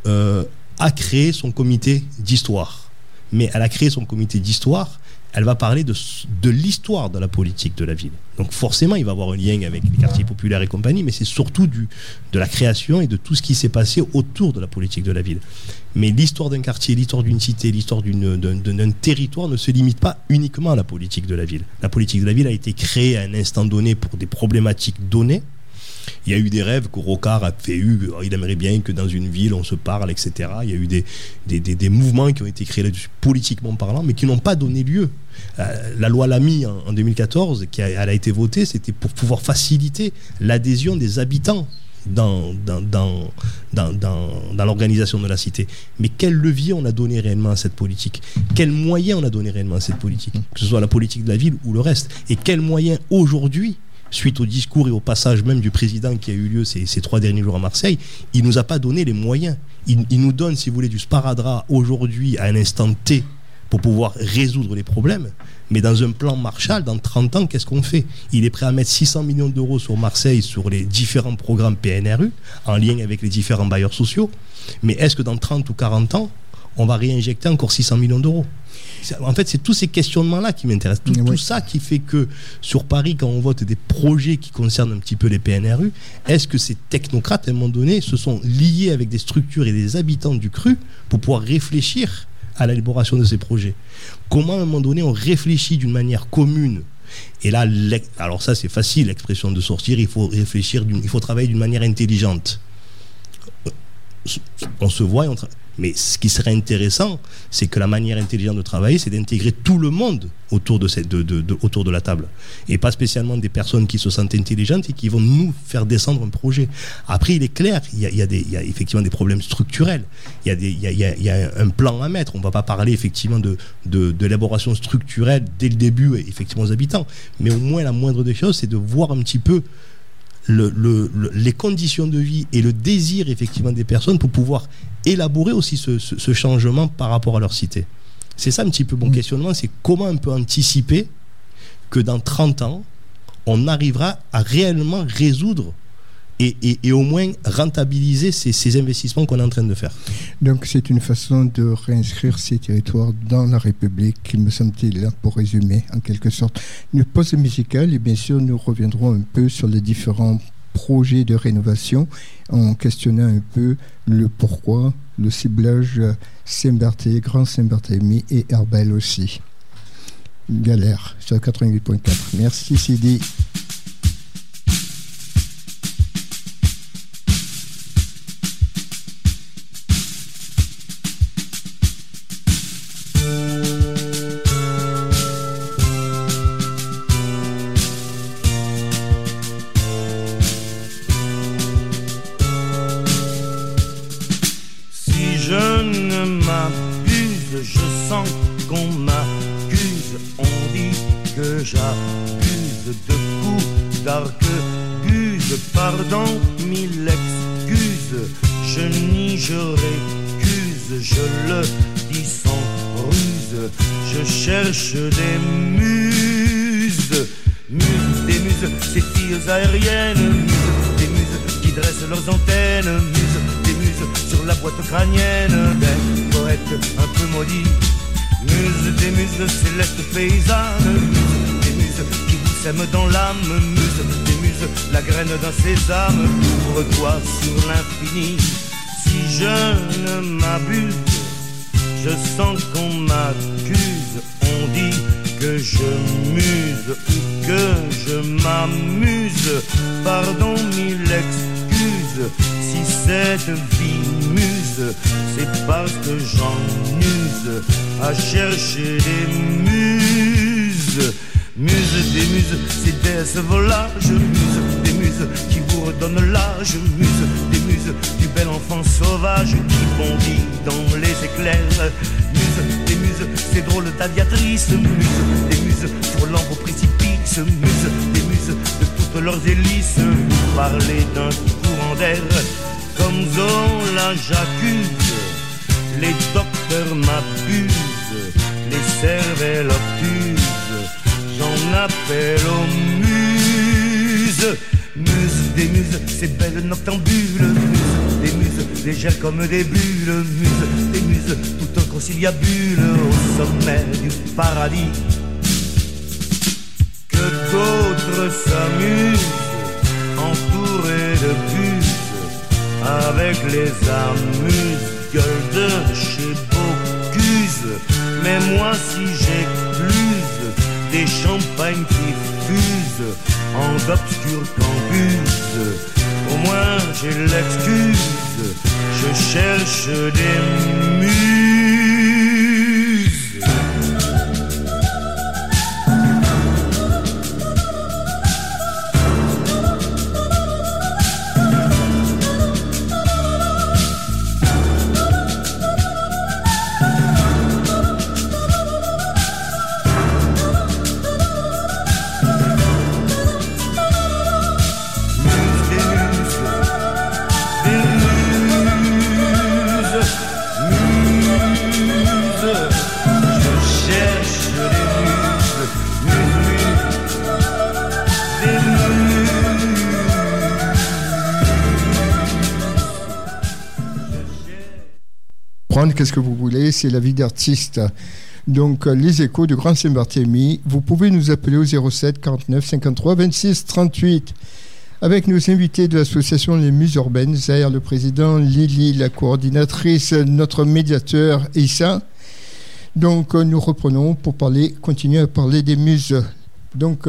a créé son comité d'histoire. Mais elle a créé son comité d'histoire, elle va parler de l'histoire de la politique de la ville. Donc forcément, il va avoir un lien avec les quartiers populaires et compagnie, mais c'est surtout de la création et de tout ce qui s'est passé autour de la politique de la ville. Mais l'histoire d'un quartier, l'histoire d'une cité, l'histoire d'un territoire ne se limite pas uniquement à la politique de la ville. La politique de la ville a été créée à un instant donné pour des problématiques données. Il y a eu des rêves que Rocard a fait, il aimerait bien que dans une ville on se parle, etc. Il y a eu des mouvements qui ont été créés là-dessus, politiquement parlant, mais qui n'ont pas donné lieu. La loi Lamy en 2014, elle a été votée, c'était pour pouvoir faciliter l'adhésion des habitants dans l'organisation de la cité. Mais quel levier on a donné réellement à cette politique? Quels moyens on a donné réellement à cette politique? Que ce soit la politique de la ville ou le reste. Et quels moyens aujourd'hui, suite au discours et au passage même du président qui a eu lieu ces 3 derniers jours à Marseille, il ne nous a pas donné les moyens. Il nous donne, si vous voulez, du sparadrap aujourd'hui à un instant T pour pouvoir résoudre les problèmes. Mais dans un plan Marshall, dans 30 ans, qu'est-ce qu'on fait? Il est prêt à mettre 600 millions d'euros sur Marseille, sur les différents programmes PNRU, en lien avec les différents bailleurs sociaux. Mais est-ce que dans 30 ou 40 ans, on va réinjecter encore 600 millions d'euros? En fait, c'est tous ces questionnements-là qui m'intéressent. Tout ça qui fait que, sur Paris, quand on vote des projets qui concernent un petit peu les PNRU, est-ce que ces technocrates, à un moment donné, se sont liés avec des structures et des habitants du cru pour pouvoir réfléchir à l'élaboration de ces projets? Comment, à un moment donné, on réfléchit d'une manière commune? Et là, alors ça, c'est facile, l'expression de sortir. Il faut réfléchir, il faut travailler d'une manière intelligente. On se voit et on travaille. Mais ce qui serait intéressant, c'est que la manière intelligente de travailler, c'est d'intégrer tout le monde autour de la table. Et pas spécialement des personnes qui se sentent intelligentes et qui vont nous faire descendre un projet. Après, il est clair, il y a effectivement des problèmes structurels. Il y a un plan à mettre. On ne va pas parler effectivement de l'élaboration structurelle dès le début, effectivement, aux habitants. Mais au moins, la moindre des choses, c'est de voir un petit peu les conditions de vie et le désir effectivement des personnes pour pouvoir élaborer aussi ce changement par rapport à leur cité. C'est ça un petit peu mon questionnement, c'est comment on peut anticiper que dans 30 ans, on arrivera à réellement résoudre et au moins rentabiliser ces investissements qu'on est en train de faire.
Donc c'est une façon de réinscrire ces territoires dans la République, me semble-t-il, pour résumer en quelque sorte. Une pause musicale et bien sûr nous reviendrons un peu sur les différents projets de rénovation en questionnant un peu le pourquoi, le ciblage Saint-Barthélemy, Grand Saint-Barthélemy et Herbel aussi. Galère sur 88.4. Merci Sidi.
J'abuse de coups d'arquebuse, pardon, mille excuses, je nie, je récuse, je le dis sans ruse, je cherche des muses, des muses, ces filles aériennes, des muses qui dressent leurs antennes, des muses sur la boîte crânienne, des poètes un peu maudits, des muses célestes paysannes, des muses qui vous sèment dans l'âme, des muses, la graine d'un sésame, ouvre-toi sur l'infini. Si je ne m'abuse, je sens qu'on m'accuse, on dit que je muse ou que je m'amuse, pardon, mille excuses, si cette vie muse, c'est parce que j'en use à chercher des muses. Muses, des muses, ces déesses volages, muses, des muses qui vous redonnent l'âge, muses, des muses du bel enfant sauvage qui bondit dans les éclairs, muses, des muses, ces drôles d'aviatrices, muses, des muses frôlant au précipice, muses, des muses de toutes leurs hélices, vous parlez d'un courant d'air, comme Zola j'accuse, les docteurs m'abusent, les cervelles obtusent, j'en appelle aux muses, muses, des muses, ces belles noctambules, muses, des muses légères comme des bulles, muses, des muses, tout un conciliabule au sommet du paradis. Que d'autres s'amusent, entourés de puces, avec les amuse-gueules de chez Bocuse, mais moi si j'écluse des champagnes qui fusent en d'obscurs cambuses, au moins j'ai l'excuse, je cherche des muses.
underground, qu'est-ce que vous voulez, c'est la vie d'artiste. Donc, les échos de Grand Saint-Barthélemy, vous pouvez nous appeler au 07 49 53 26 38. Avec nos invités de l'association Les Muses Urbaines, Zahir le président, Lily la coordinatrice, notre médiateur Issa. Donc, nous reprenons pour continuer à parler des muses. Donc,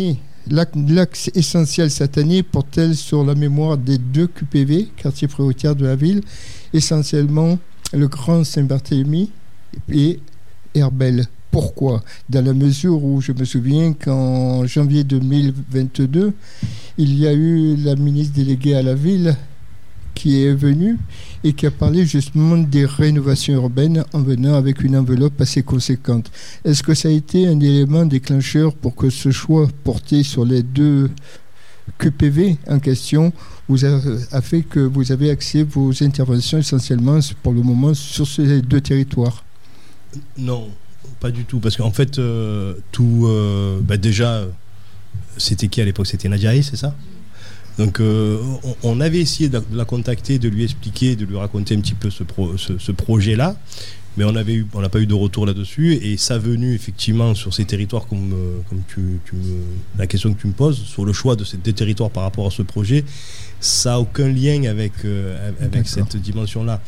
l'axe essentiel cette année porte-t-elle sur la mémoire des 2 QPV, quartiers prioritaires de la ville, essentiellement le Grand Saint-Barthélemy et Herbel. Pourquoi ? Dans la mesure où je me souviens qu'en janvier 2022, il y a eu la ministre déléguée à la ville qui est venue et qui a parlé justement des rénovations urbaines en venant avec une enveloppe assez conséquente. Est-ce que ça a été un élément déclencheur pour que ce choix porté sur les 2 QPV en question a fait que vous avez axé vos interventions essentiellement pour le moment sur ces 2 territoires ?
Non, pas du tout, parce qu'en fait, déjà, c'était qui à l'époque ? C'était Nadjaï, c'est ça ? Donc on avait essayé de la contacter, de lui expliquer, de lui raconter un petit peu ce projet-là, mais on n'a pas eu de retour là-dessus, et sa venue effectivement sur ces territoires, comme la question que tu me poses, sur le choix de ces 2 territoires par rapport à ce projet, ça n'a aucun lien avec cette dimension-là.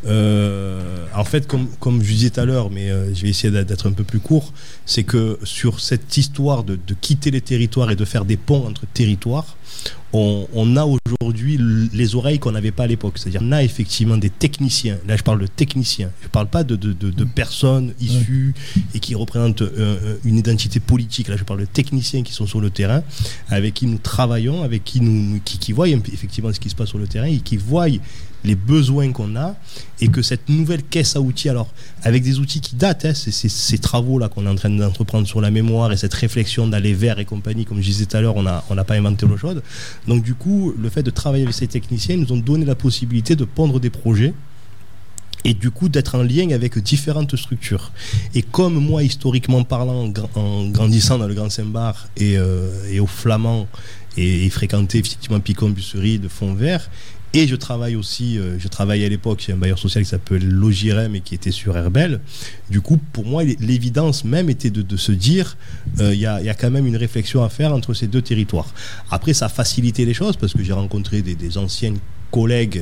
En fait, comme je disais tout à l'heure, mais je vais essayer d'être un peu plus court, c'est que sur cette histoire de quitter les territoires et de faire des ponts entre territoires, on a aujourd'hui les oreilles qu'on n'avait pas à l'époque. C'est-à-dire on a effectivement des techniciens. Là, je parle de techniciens. Je ne parle pas de personnes issues et qui représentent une identité politique. Là, je parle de techniciens qui sont sur le terrain, avec qui nous travaillons, avec qui voient effectivement ce qui se passe sur le terrain et qui voient les besoins qu'on a, et que cette nouvelle caisse à outils, alors avec des outils qui datent, ces travaux-là qu'on est en train d'entreprendre sur la mémoire et cette réflexion d'aller vers et compagnie, comme je disais tout à l'heure, on n'a pas inventé l'eau chaude. Donc du coup, le fait de travailler avec ces techniciens, ils nous ont donné la possibilité de pondre des projets et du coup d'être en lien avec différentes structures. Et comme moi, historiquement parlant, en grandissant dans le Grand Saint-Bar et au Flamand, et fréquenter effectivement Picon, Busserie, de Fond Vert. Et je travaille aussi, je travaillais à l'époque chez un bailleur social qui s'appelle Logirem et qui était sur Herbel. Du coup, pour moi, l'évidence même était de se dire, il y a quand même une réflexion à faire entre ces 2 territoires. Après, ça a facilité les choses parce que j'ai rencontré des anciennes collègues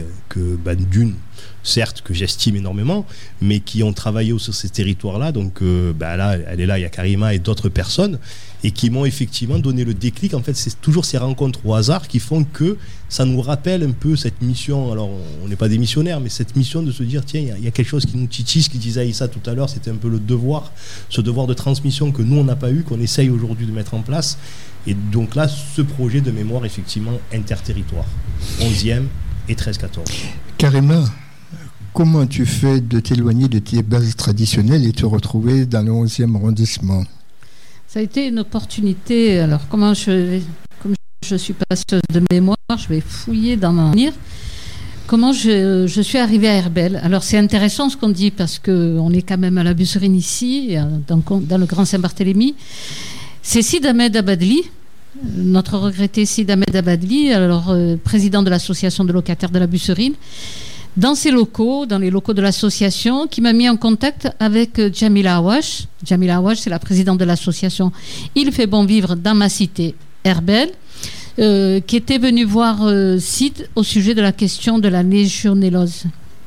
certes, que j'estime énormément, mais qui ont travaillé sur ces territoires-là. Donc là, elle est là, il y a Karima et d'autres personnes, et qui m'ont effectivement donné le déclic. En fait, c'est toujours ces rencontres au hasard qui font que ça nous rappelle un peu cette mission. Alors, on n'est pas des missionnaires, mais cette mission de se dire, tiens, il y a quelque chose qui nous titille. Ce qu'il disait Aïssa tout à l'heure, c'était un peu le devoir, ce devoir de transmission que nous, on n'a pas eu, qu'on essaye aujourd'hui de mettre en place. Et donc là, ce projet de mémoire, effectivement, interterritoire, 11e et 13-14.
Karima, comment tu fais de t'éloigner de tes bases traditionnelles et te retrouver dans le 11e arrondissement ?
Ça a été une opportunité. Alors, comme je suis passeuse de mémoire, je vais fouiller dans mon avenir. Comment je suis arrivée à Herbel. Alors, c'est intéressant ce qu'on dit parce qu'on est quand même à la Busserine ici, dans le Grand Saint-Barthélemy. C'est Sid Ahmed Abadli, notre regretté Sid Ahmed Abadli, alors président de l'association de locataires de la Busserine, dans ses locaux, dans les locaux de l'association, qui m'a mis en contact avec Jamila Awash. Jamila Awash, c'est la présidente de l'association Il fait bon vivre dans ma cité, Herbel, qui était venue voir Sid au sujet de la question de la légionellose.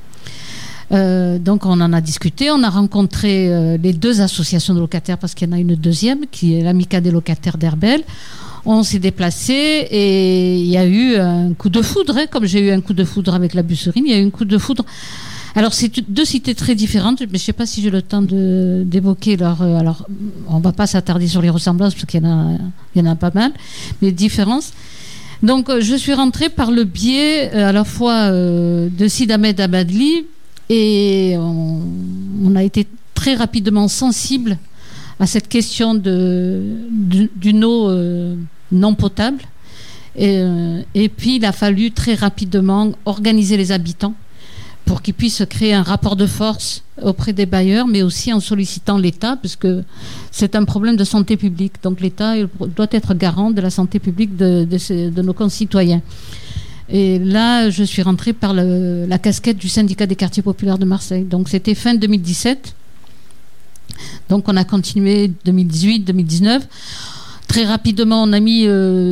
Donc on en a discuté, on a rencontré les 2 associations de locataires, parce qu'il y en a une deuxième, qui est l'Amicale des locataires d'Herbel. On s'est déplacé et il y a eu un coup de foudre, comme j'ai eu un coup de foudre avec la Busserine, il y a eu un coup de foudre. Alors c'est 2 cités très différentes, mais je ne sais pas si j'ai le temps d'évoquer leur... alors on ne va pas s'attarder sur les ressemblances, parce qu'il y en a pas mal, mais différences. Donc je suis rentrée par le biais à la fois de Sid Ahmed Abadli, et on a été très rapidement sensible à cette question d'une eau non potable. Et puis, il a fallu très rapidement organiser les habitants pour qu'ils puissent créer un rapport de force auprès des bailleurs, mais aussi en sollicitant l'État, parce que c'est un problème de santé publique. Donc, l'État doit être garant de la santé publique de nos concitoyens. Et là, je suis rentrée par la casquette du syndicat des quartiers populaires de Marseille. Donc c'était fin 2017. Donc on a continué 2018, 2019. Très rapidement, on a mis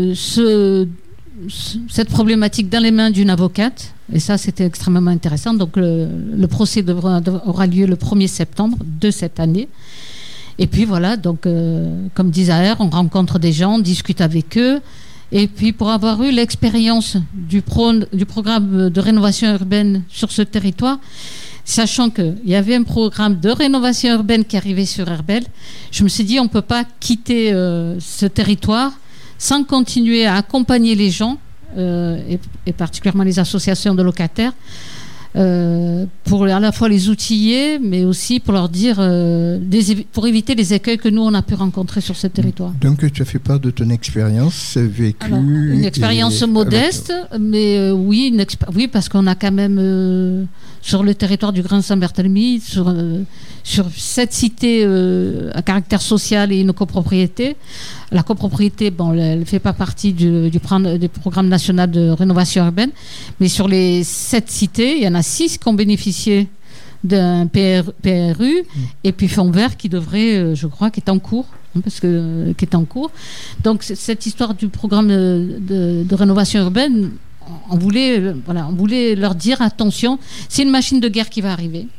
cette problématique dans les mains d'une avocate. Et ça, c'était extrêmement intéressant. Donc le procès aura lieu le 1er septembre de cette année. Et puis voilà, donc comme dit Zahir, on rencontre des gens, on discute avec eux. Et puis pour avoir eu l'expérience du programme de rénovation urbaine sur ce territoire, sachant qu'il y avait un programme de rénovation urbaine qui arrivait sur Herbel, je me suis dit on ne peut pas quitter ce territoire sans continuer à accompagner les gens, et particulièrement les associations de locataires, pour à la fois les outiller, mais aussi pour leur dire, pour éviter les écueils que nous, on a pu rencontrer sur ce territoire.
Donc, tu as fait part de ton expérience vécue.
Alors, une expérience modeste, mais oui, parce qu'on a quand même, sur le territoire du Grand Saint-Barthélemy, sur 7 cités à caractère social et une copropriété. La copropriété, elle ne fait pas partie du programme national de rénovation urbaine, mais sur les 7 cités, il y en a 6 qui ont bénéficié d'un PRU, et puis Fonds Vert qui devrait, je crois, qui est en cours. Qui est en cours. Donc cette histoire du programme de rénovation urbaine, on voulait leur dire attention, c'est une machine de guerre qui va arriver.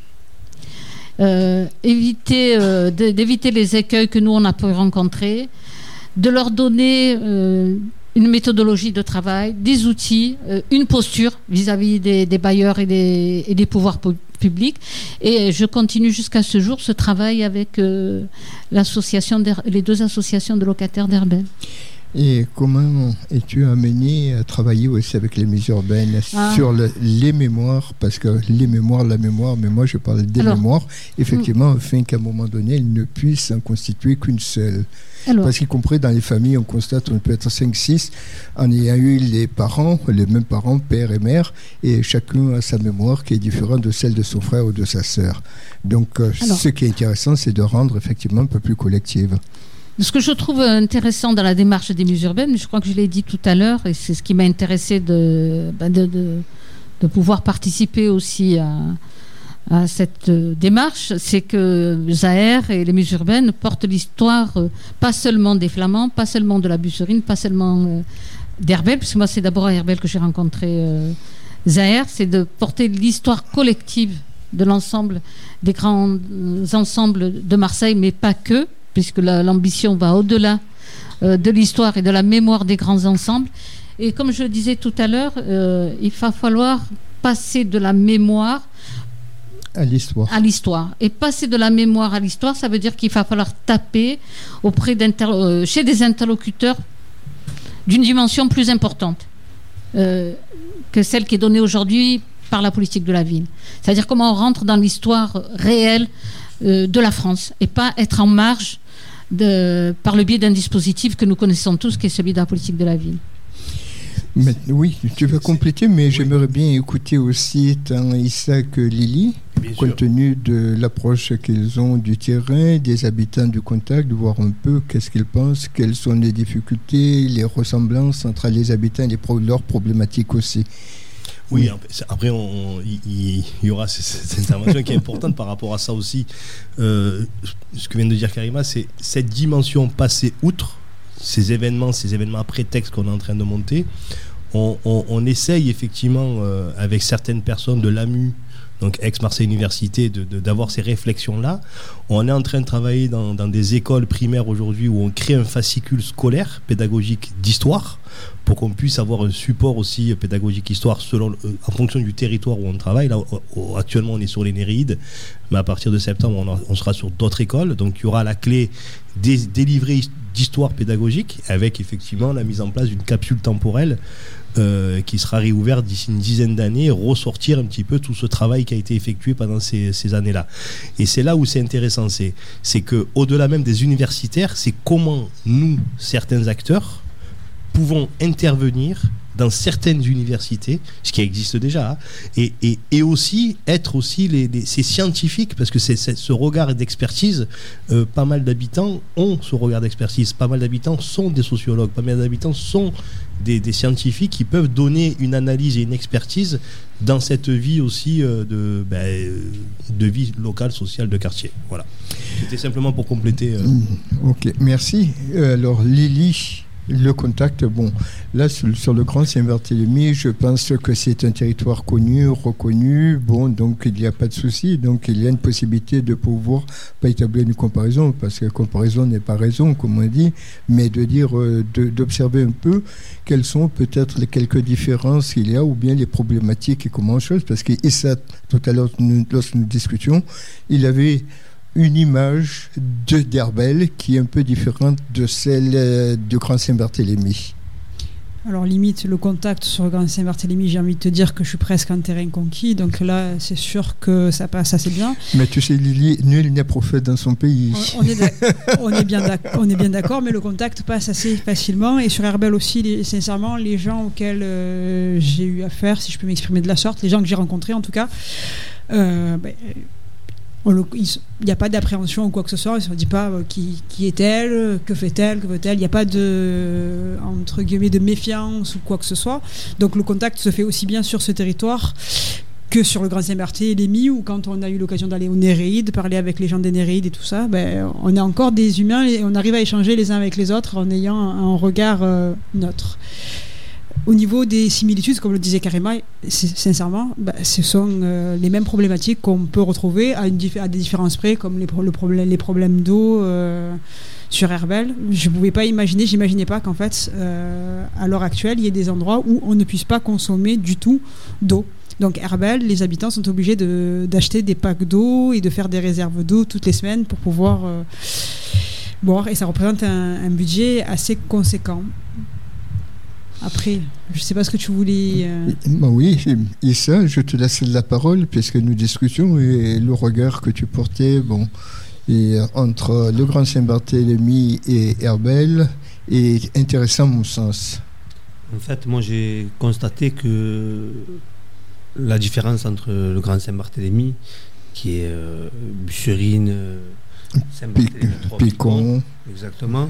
D'éviter les écueils que nous on a pu rencontrer, de leur donner une méthodologie de travail, des outils, une posture vis-à-vis des bailleurs et des pouvoirs publics. Et je continue jusqu'à ce jour ce travail avec les 2 associations de locataires d'Herbel.
Et comment es-tu amené à travailler aussi avec les mesures urbaines sur les mémoires, parce que la mémoire, mais moi je parle des mémoires, effectivement, afin qu'à un moment donné, ils ne puissent en constituer qu'une seule. Parce qu'y compris dans les familles, on constate on peut être 5-6 en ayant eu les mêmes parents, père et mère, et chacun a sa mémoire qui est différente de celle de son frère ou de sa sœur. Donc ce qui est intéressant, c'est de rendre effectivement un peu plus collective.
Ce que je trouve intéressant dans la démarche des mesures urbaines, je crois que je l'ai dit tout à l'heure, et c'est ce qui m'a intéressé de pouvoir participer aussi à cette démarche, c'est que Zahir et les mesures urbaines portent l'histoire pas seulement des Flamands, pas seulement de la Busserine, pas seulement d'Herbel, parce que moi c'est d'abord à Herbel que j'ai rencontré Zahir, c'est de porter l'histoire collective de l'ensemble des grands ensembles de Marseille, mais pas que, puisque l'ambition va au-delà de l'histoire et de la mémoire des grands ensembles. Et comme je le disais tout à l'heure, il va falloir passer de la mémoire à l'histoire. Et passer de la mémoire à l'histoire, ça veut dire qu'il va falloir taper chez des interlocuteurs d'une dimension plus importante que celle qui est donnée aujourd'hui par la politique de la ville. C'est-à-dire comment on rentre dans l'histoire réelle de la France et pas être en marge par le biais d'un dispositif que nous connaissons tous, qui est celui de la politique de la ville.
Mais, oui, tu vas compléter, mais j'aimerais bien écouter aussi tant Issa que Lily, compte tenu de l'approche qu'ils ont du terrain, des habitants du contact, de voir un peu qu'est-ce qu'ils pensent, quelles sont les difficultés, les ressemblances entre les habitants et leurs problématiques aussi.
Oui, après, il y aura cette intervention qui est importante par rapport à ça aussi. Ce que vient de dire Karima, c'est cette dimension passée outre, ces événements à prétexte qu'on est en train de monter. On essaye effectivement, avec certaines personnes de l'AMU, donc ex-Marseille Université, d'avoir ces réflexions-là. On est en train de travailler dans des écoles primaires aujourd'hui où on crée un fascicule scolaire pédagogique d'histoire pour qu'on puisse avoir un support aussi pédagogique histoire en fonction du territoire où on travaille. Là, actuellement, on est sur les Néréides, mais à partir de septembre, on sera sur d'autres écoles. Donc, il y aura la clé délivrée d'histoire pédagogique avec effectivement la mise en place d'une capsule temporelle qui sera réouverte d'ici une dizaine d'années, ressortir un petit peu tout ce travail qui a été effectué pendant ces années-là. Et c'est là où c'est intéressant, c'est que au-delà même des universitaires, c'est comment nous, certains acteurs, pouvons intervenir dans certaines universités, ce qui existe déjà, et aussi être aussi ces scientifiques, parce que c'est ce regard d'expertise, pas mal d'habitants ont ce regard d'expertise, pas mal d'habitants sont des sociologues, pas mal d'habitants sont des scientifiques qui peuvent donner une analyse et une expertise dans cette vie aussi de vie locale, sociale, de quartier. Voilà. C'était simplement pour compléter.
Ok, merci. Alors Lily, le contact, bon, là sur le Grand Saint-Barthélemy, je pense que c'est un territoire connu, reconnu, bon, donc il n'y a pas de souci, donc il y a une possibilité de pouvoir pas établir une comparaison, parce que comparaison n'est pas raison, comme on dit, mais de dire, d'observer un peu quelles sont peut-être les quelques différences qu'il y a, ou bien les problématiques et comment chose, parce que et ça, tout à l'heure, lorsque nous discutions, il avait une image d'Herbel qui est un peu différente de celle du Grand Saint-Barthélemy.
Alors limite le contact sur le Grand Saint-Barthélemy, j'ai envie de te dire que je suis presque en terrain conquis, donc là c'est sûr que ça passe assez bien.
Mais tu sais Lily, nul n'est prophète dans son pays.
On est bien d'accord, mais le contact passe assez facilement, et sur Herbel aussi, sincèrement, les gens auxquels j'ai eu affaire, si je peux m'exprimer de la sorte, les gens que j'ai rencontrés en tout cas, il n'y a pas d'appréhension ou quoi que ce soit, on ne se dit pas qui est-elle, que fait-elle, il n'y a pas de, entre guillemets, de méfiance ou quoi que ce soit. Donc le contact se fait aussi bien sur ce territoire que sur le Grand Saint-Barthélemy, ou quand on a eu l'occasion d'aller aux Néréides, parler avec les gens des Néréides et tout ça, on est encore des humains et on arrive à échanger les uns avec les autres en ayant un regard neutre. Au niveau des similitudes, comme le disait Karima, sincèrement, ce sont les mêmes problématiques qu'on peut retrouver à des différences près, comme les problèmes d'eau sur Herbel. Je ne pouvais pas imaginer, j'imaginais pas qu'en fait, à l'heure actuelle, il y ait des endroits où on ne puisse pas consommer du tout d'eau. Donc Herbel, les habitants sont obligés d'acheter des packs d'eau et de faire des réserves d'eau toutes les semaines pour pouvoir boire, et ça représente un budget assez conséquent. Après, je ne sais pas ce que tu voulais...
Oui, Issa, je te laisse la parole, puisque nous discutions, et le regard que tu portais, et entre le Grand Saint-Barthélemy et Herbel est intéressant à mon sens.
En fait, moi j'ai constaté que la différence entre le Grand Saint-Barthélemy, qui est Busserine, Saint-Barthélemy, Picon, exactement.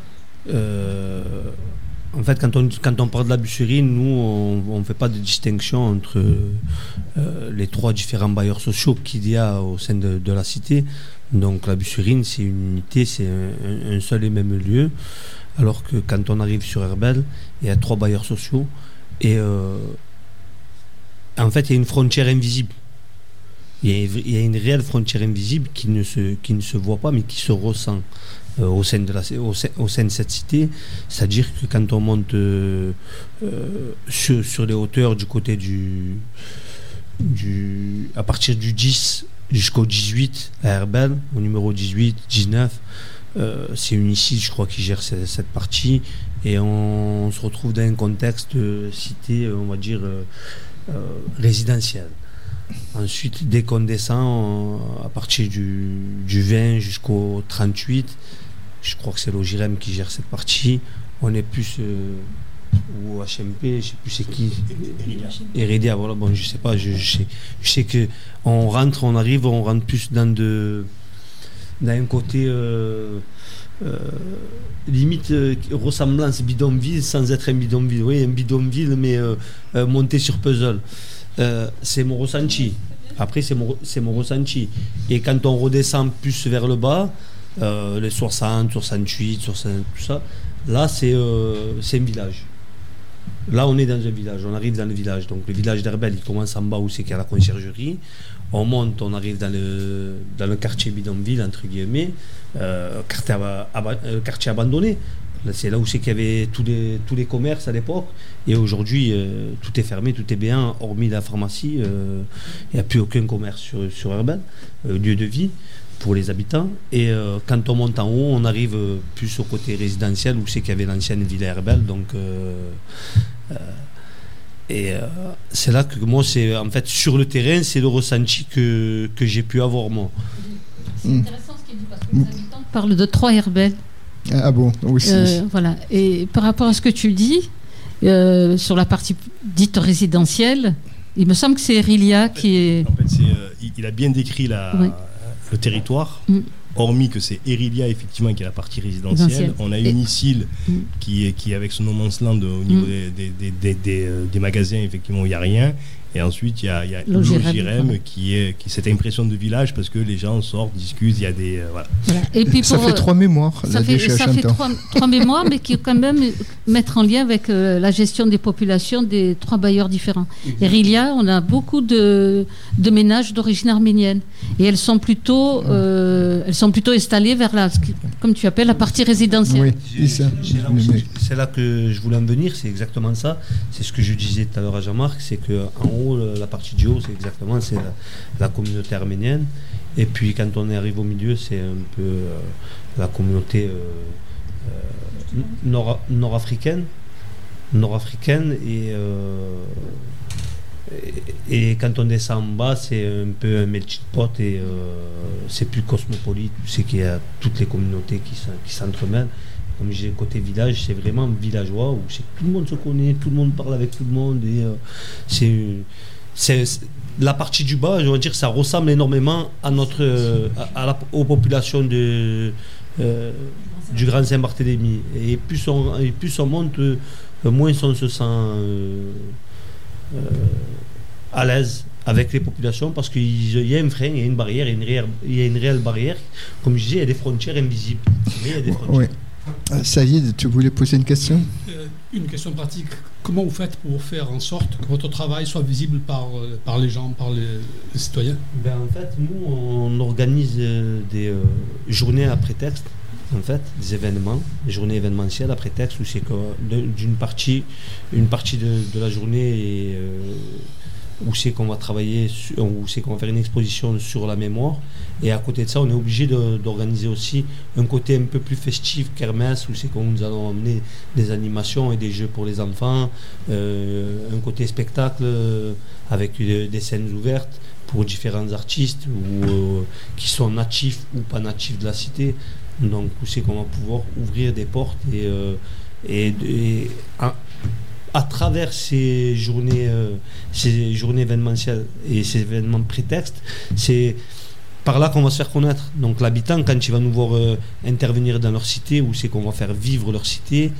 En fait, quand on parle de la Busserine, nous, on ne fait pas de distinction entre les trois différents bailleurs sociaux qu'il y a au sein de la cité. Donc la Busserine, c'est une unité, c'est un seul et même lieu. Alors que quand on arrive sur Herbel, il y a trois bailleurs sociaux. Et en fait, il y a une frontière invisible. Il y a une réelle frontière invisible qui ne se voit pas, mais qui se ressent. Au sein de cette cité, c'est-à-dire que quand on monte sur les hauteurs du côté à partir du 10 jusqu'au 18 à Herbel, au numéro 18, 19, c'est Unicid, je crois, qui gère cette partie, et on se retrouve dans un contexte de cité, on va dire, résidentielle. Ensuite, dès qu'on descend à partir du 20 jusqu'au 38, je crois que c'est l'Ogirem qui gère cette partie. On est plus ou HMP, je ne sais plus c'est qui. Heredia, voilà. Bon, je sais pas. Je sais que on rentre plus dans un côté limite ressemblance bidonville sans être un bidonville. Oui, un bidonville, mais monté sur puzzle. C'est mon ressenti. Après, c'est mon ressenti. Et quand on redescend plus vers le bas, les 60, 68, 60, tout ça, là, c'est un village. Là, on est dans un village. On arrive dans le village. Donc, le village d'Herbel, il commence en bas où c'est qu'il y a la conciergerie. On monte, on arrive dans le quartier bidonville, entre guillemets, quartier abandonné. Là, c'est là où c'est qu'il y avait tous les commerces à l'époque, et aujourd'hui tout est fermé, tout est bien, hormis la pharmacie, il n'y a plus aucun commerce sur Herbel, lieu de vie pour les habitants. Et quand on monte en haut, on arrive plus au côté résidentiel où c'est qu'il y avait l'ancienne villa Herbel. Donc c'est là que moi, c'est en fait sur le terrain, c'est le ressenti que j'ai pu avoir moi.
C'est intéressant ce qu'il dit, parce que les habitants parlent de 3 Herbel.
Ah bon, aussi.
Voilà. Et par rapport à ce que tu dis, sur la partie dite résidentielle, il me semble que c'est Rilia qui est...
En fait, il a bien décrit le territoire. hormis que c'est Erilia effectivement qui est la partie résidentielle, on a Unicil qui est avec son no man's land au niveau des magasins effectivement où il n'y a rien. Et ensuite, il y a Logirem qui est cette impression de village parce que les gens sortent, discutent, il y a des... voilà.
Et puis
ça fait 3 mémoires.
Ça fait 3 mémoires, mais qui quand même mettre en lien avec la gestion des populations des 3 bailleurs différents. Erilia, on a beaucoup de ménages d'origine arménienne. Et elles sont plutôt installées vers comme tu appelles, la partie résidentielle.
Oui, c'est là que je voulais en venir, c'est exactement ça. C'est ce que je disais tout à l'heure à Jean-Marc, c'est qu'en haut, la partie du haut, c'est la communauté arménienne. Et puis quand on arrive au milieu, c'est un peu la communauté nord-africaine. Et quand on descend en bas, c'est un peu un melting pot et c'est plus cosmopolite. C'est qu'il y a toutes les communautés qui s'entremêlent. Comme je disais, côté village, c'est vraiment villageois où tout le monde se connaît, tout le monde parle avec tout le monde. Et c'est la partie du bas, je veux dire, ça ressemble énormément à aux populations du Grand Saint-Barthélemy. Et plus on monte, moins on se sent à l'aise avec les populations parce qu'il y a un frein, il y a une barrière, il y a une réelle barrière. Comme je disais, il y a des frontières invisibles. Mais il y a des frontières.
Oui. Saïd, tu voulais poser une question ?
Une question pratique. Comment vous faites pour faire en sorte que votre travail soit visible par les gens, par les citoyens ?
En fait, nous, on organise des journées à prétexte, en fait, des événements, des journées événementielles à prétexte où c'est que une partie de la journée où c'est qu'on va travailler, où c'est qu'on va faire une exposition sur la mémoire. Et à côté de ça, on est obligé d'organiser aussi un côté un peu plus festif, kermesse, où c'est qu'on nous allons emmener des animations et des jeux pour les enfants, un côté spectacle avec des scènes ouvertes pour différents artistes qui sont natifs ou pas natifs de la cité. Donc où c'est qu'on va pouvoir ouvrir des portes et à travers ces journées événementielles et ces événements prétextes, c'est par là qu'on va se faire connaître. Donc l'habitant, quand il va nous voir intervenir dans leur cité, où c'est qu'on va faire vivre leur cité,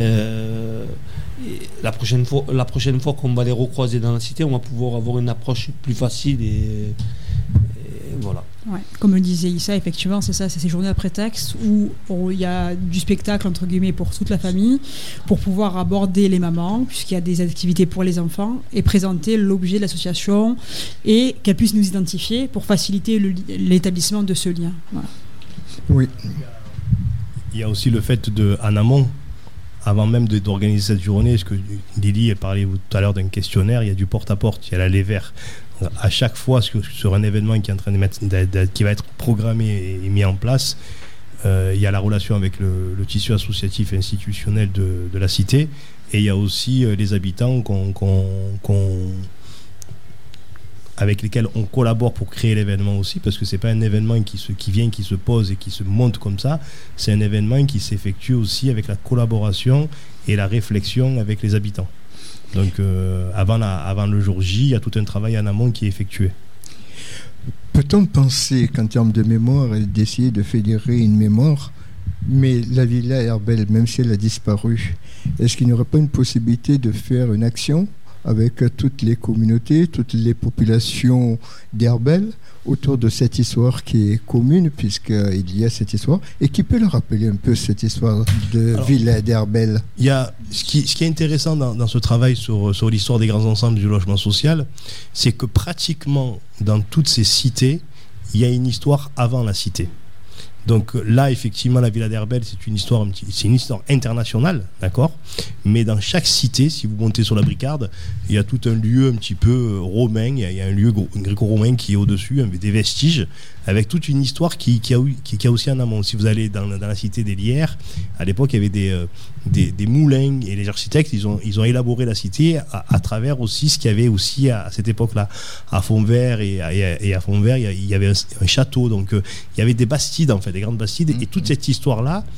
la prochaine fois qu'on va les recroiser dans la cité, on va pouvoir avoir une approche plus facile et voilà.
Ouais. Comme le disait Issa, effectivement, c'est ça, c'est ces journées à prétexte où il y a du spectacle entre guillemets pour toute la famille, pour pouvoir aborder les mamans, puisqu'il y a des activités pour les enfants, et présenter l'objet de l'association et qu'elles puissent nous identifier pour faciliter l'établissement de ce lien. Voilà.
Oui.
Il y a aussi le fait en amont, avant même d'organiser cette journée, parce que Lily elle parlait tout à l'heure d'un questionnaire, il y a du porte-à-porte, il y a l'allée vert. À chaque fois sur un événement qui est en train qui va être programmé et mis en place, il y a la relation avec le tissu associatif et institutionnel de la cité, et il y a aussi les habitants avec lesquels on collabore pour créer l'événement aussi, parce que c'est pas un événement qui se pose et qui se monte comme ça, c'est un événement qui s'effectue aussi avec la collaboration et la réflexion avec les habitants. Donc avant le jour J, il y a tout un travail en amont qui est effectué.
Peut-on penser qu'en termes de mémoire, d'essayer de fédérer une mémoire, mais la villa Herbel, même si elle a disparu, est-ce qu'il n'y aurait pas une possibilité de faire une action avec toutes les communautés, toutes les populations d'Herbel autour de cette histoire qui est commune, puisqu'il y a cette histoire, et qui peut leur rappeler un peu cette histoire de Villa d'Herbel.
Il y a ce qui est intéressant dans ce travail sur l'histoire des grands ensembles du logement social, c'est que pratiquement dans toutes ces cités, il y a une histoire avant la cité. Donc là, effectivement, la Villa d'Herbel, c'est une histoire internationale, d'accord ? Mais dans chaque cité, si vous montez sur la Bricarde, il y a tout un lieu un petit peu romain, il y a un lieu gréco-romain qui est au-dessus, avec des vestiges, avec toute une histoire qui a aussi en amont. Si vous allez dans la cité des Lières, à l'époque, il y avait des moulins, et les architectes, ils ont élaboré la cité à travers aussi ce qu'il y avait aussi à cette époque-là. À Fontvert et à Fontvert, il y avait un château, donc il y avait des bastides, en fait, des grandes bastides, et toute cette histoire-là,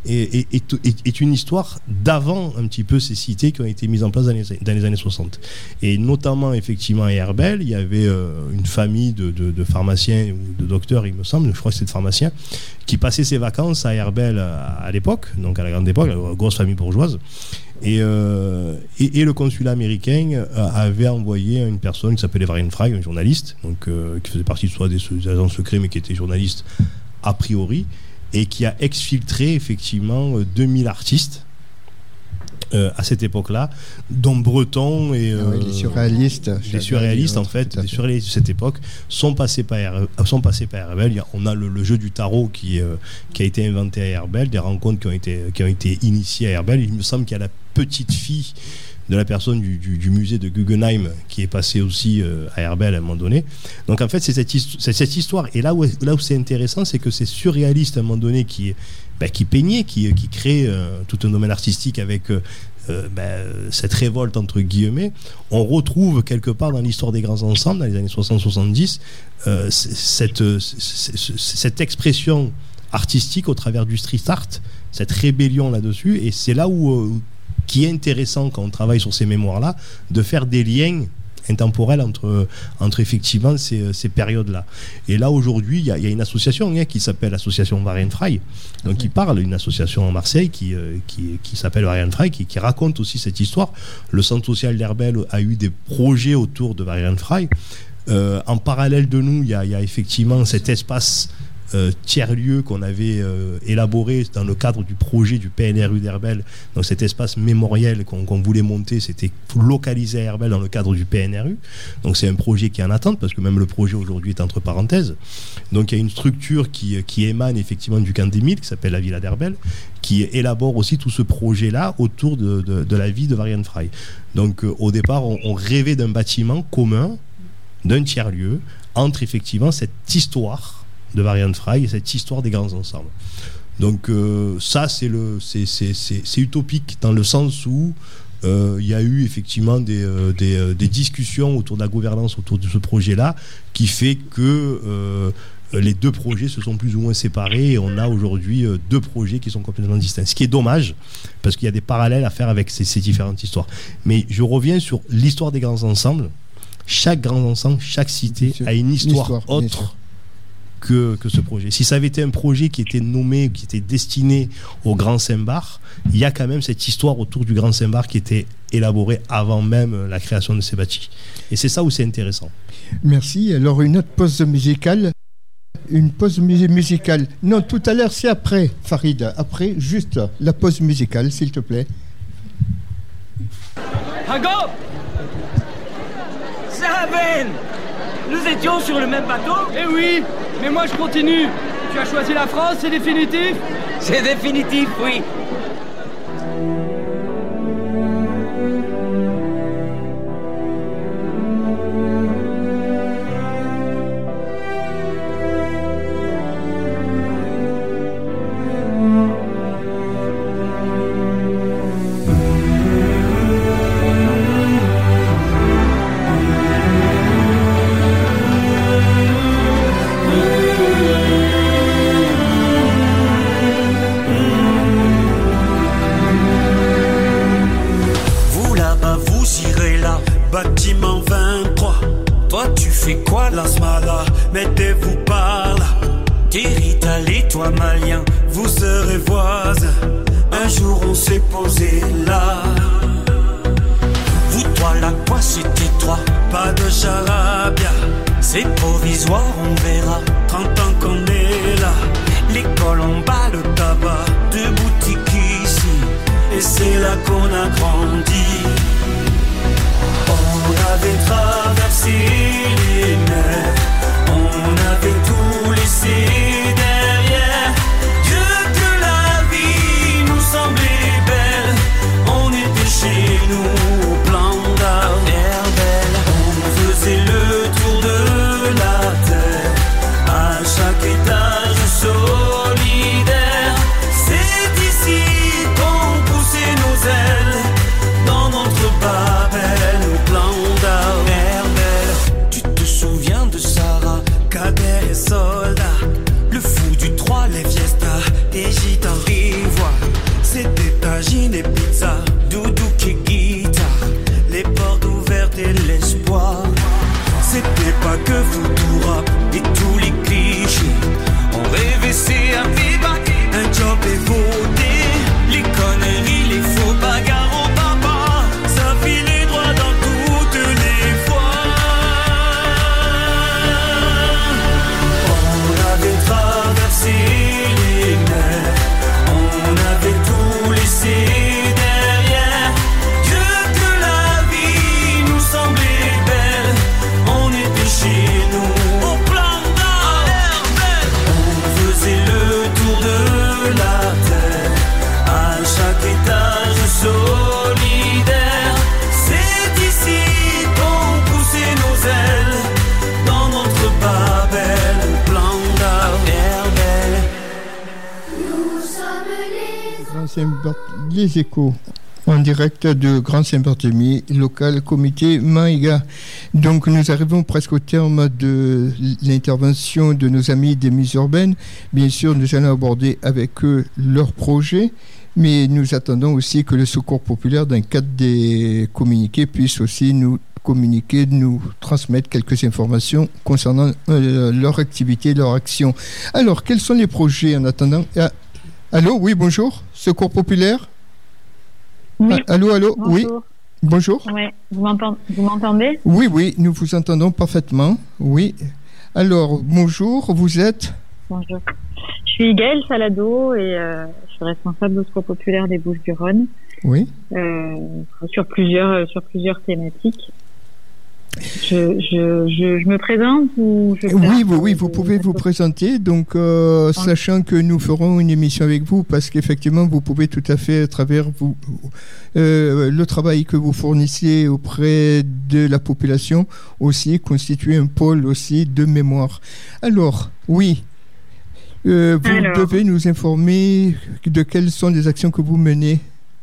est une histoire d'avant un petit peu ces cités qui ont été mises en place dans les années 60. Et notamment, effectivement, à Herbel, il y avait une famille de pharmaciens ou de docteurs, il me semble, je crois que c'est de pharmaciens, qui passaient ses vacances à Herbel à l'époque, donc à la grande époque, la grosse famille bourgeoise. Et le consulat américain avait envoyé une personne qui s'appelait Varian Fry, un journaliste, donc, qui faisait partie soit des agents secrets, mais qui était journaliste a priori, et qui a exfiltré effectivement 2000 artistes à cette époque-là, dont Breton et
les surréalistes.
Les surréalistes, en fait, les surréalistes de cette époque sont passés par Herbel. On a le jeu du tarot qui a été inventé à Herbel, des rencontres qui ont été initiées à Herbel. Il me semble qu'il y a la petite fille de la personne du musée de Guggenheim qui est passée aussi à Herbel à un moment donné. Donc en fait, c'est cette histoire. Et là où c'est intéressant, c'est que ces surréalistes à un moment donné qui peignaient, qui créent tout un domaine artistique avec cette révolte entre guillemets, on retrouve quelque part dans l'histoire des grands ensembles, dans les années 60-70, cette expression artistique au travers du street art, cette rébellion là-dessus. Et c'est là où qui est intéressant quand on travaille sur ces mémoires-là, de faire des liens intemporels entre effectivement ces périodes-là. Et là, aujourd'hui, il y a une association qui s'appelle l'association Varian Fry, donc qui parle, une association en Marseille qui s'appelle Varian Fry, qui raconte aussi cette histoire. Le Centre social d'Herbel a eu des projets autour de Varian Fry. En parallèle de nous, il y a effectivement cet espace tiers-lieu qu'on avait élaboré dans le cadre du projet du PNRU d'Herbel. Donc cet espace mémoriel qu'on voulait monter, c'était localisé à Herbel dans le cadre du PNRU. Donc c'est un projet qui est en attente, parce que même le projet aujourd'hui est entre parenthèses. Donc il y a une structure qui émane effectivement du camp des Milles, qui s'appelle la Villa d'Herbel, qui élabore aussi tout ce projet-là autour de la vie de Varian Fry. Donc au départ, on rêvait d'un bâtiment commun, d'un tiers-lieu, entre effectivement cette histoire de Varian Fry et cette histoire des grands ensembles. Donc ça c'est utopique dans le sens où il y a eu effectivement des discussions autour de la gouvernance autour de ce projet-là, qui fait que les deux projets se sont plus ou moins séparés et on a aujourd'hui deux projets qui sont complètement distincts. Ce qui est dommage, parce qu'il y a des parallèles à faire avec ces différentes histoires. Mais je reviens sur l'histoire des grands ensembles. Chaque grand ensemble, chaque cité a une histoire autre que ce projet. Si ça avait été un projet qui était nommé, qui était destiné au Grand Saint-Bar, il y a quand même cette histoire autour du Grand Saint-Bar qui était élaborée avant même la création de ces bâtis. Et c'est ça où c'est intéressant.
Merci. Alors une autre pause musicale. Une pause musicale. Non, tout à l'heure, c'est après, Farid. Après, juste la pause musicale, s'il te plaît.
Hago! C'est Raven! Nous étions sur le même bateau?
Eh oui, mais moi je continue. Tu as choisi la France, c'est définitif?
C'est définitif, oui.
Bâtiment 23, toi tu fais quoi la smala? Mettez-vous par là. Tiritali, toi malien, vous serez voisins. Un jour on s'est posé là. Vous toi là quoi c'était toi? Pas de charabia, c'est provisoire on verra. 30 ans qu'on est là. L'école en bas, le tabac, deux boutiques ici. Et c'est là qu'on a grandi. On avait traversé les mers, on avait tout laissé derrière. Dieu que la vie nous semblait belle, on était chez nous au plan d'Herbel. On faisait le tour de la terre, à chaque étage solidaire. C'est ici qu'on poussait nos ailes, dans notre Babel au plan d'Herbel. Tu
Les Échos, en direct de Grand Saint-Barthélemy, local comité Maïga. Donc nous arrivons presque au terme de l'intervention de nos amis des Muses urbaines. Bien sûr, nous allons aborder avec eux leurs projets, mais nous attendons aussi que le Secours populaire, dans le cadre des communiqués, puisse aussi nous communiquer, nous transmettre quelques informations concernant leur activité, leur action. Alors, quels sont les projets en attendant? Allô, oui, bonjour, Secours populaire.
Oui.
Allô,
bonjour.
Oui, bonjour.
Ouais. Vous m'entendez?
Oui, nous vous entendons parfaitement. Oui. Alors, bonjour, vous êtes?
Bonjour. Je suis Gaëlle Salado et je suis responsable du Secours populaire des Bouches-du-Rhône.
Oui.
Sur plusieurs thématiques. Je me présente ou
Oui, vous pouvez vous présenter. Donc, sachant que nous ferons une émission avec vous, parce qu'effectivement, vous pouvez tout à fait, à travers vous, le travail que vous fournissez auprès de la population, aussi constituer un pôle aussi de mémoire. Alors, oui. Vous devez nous informer de quelles sont les actions que vous menez.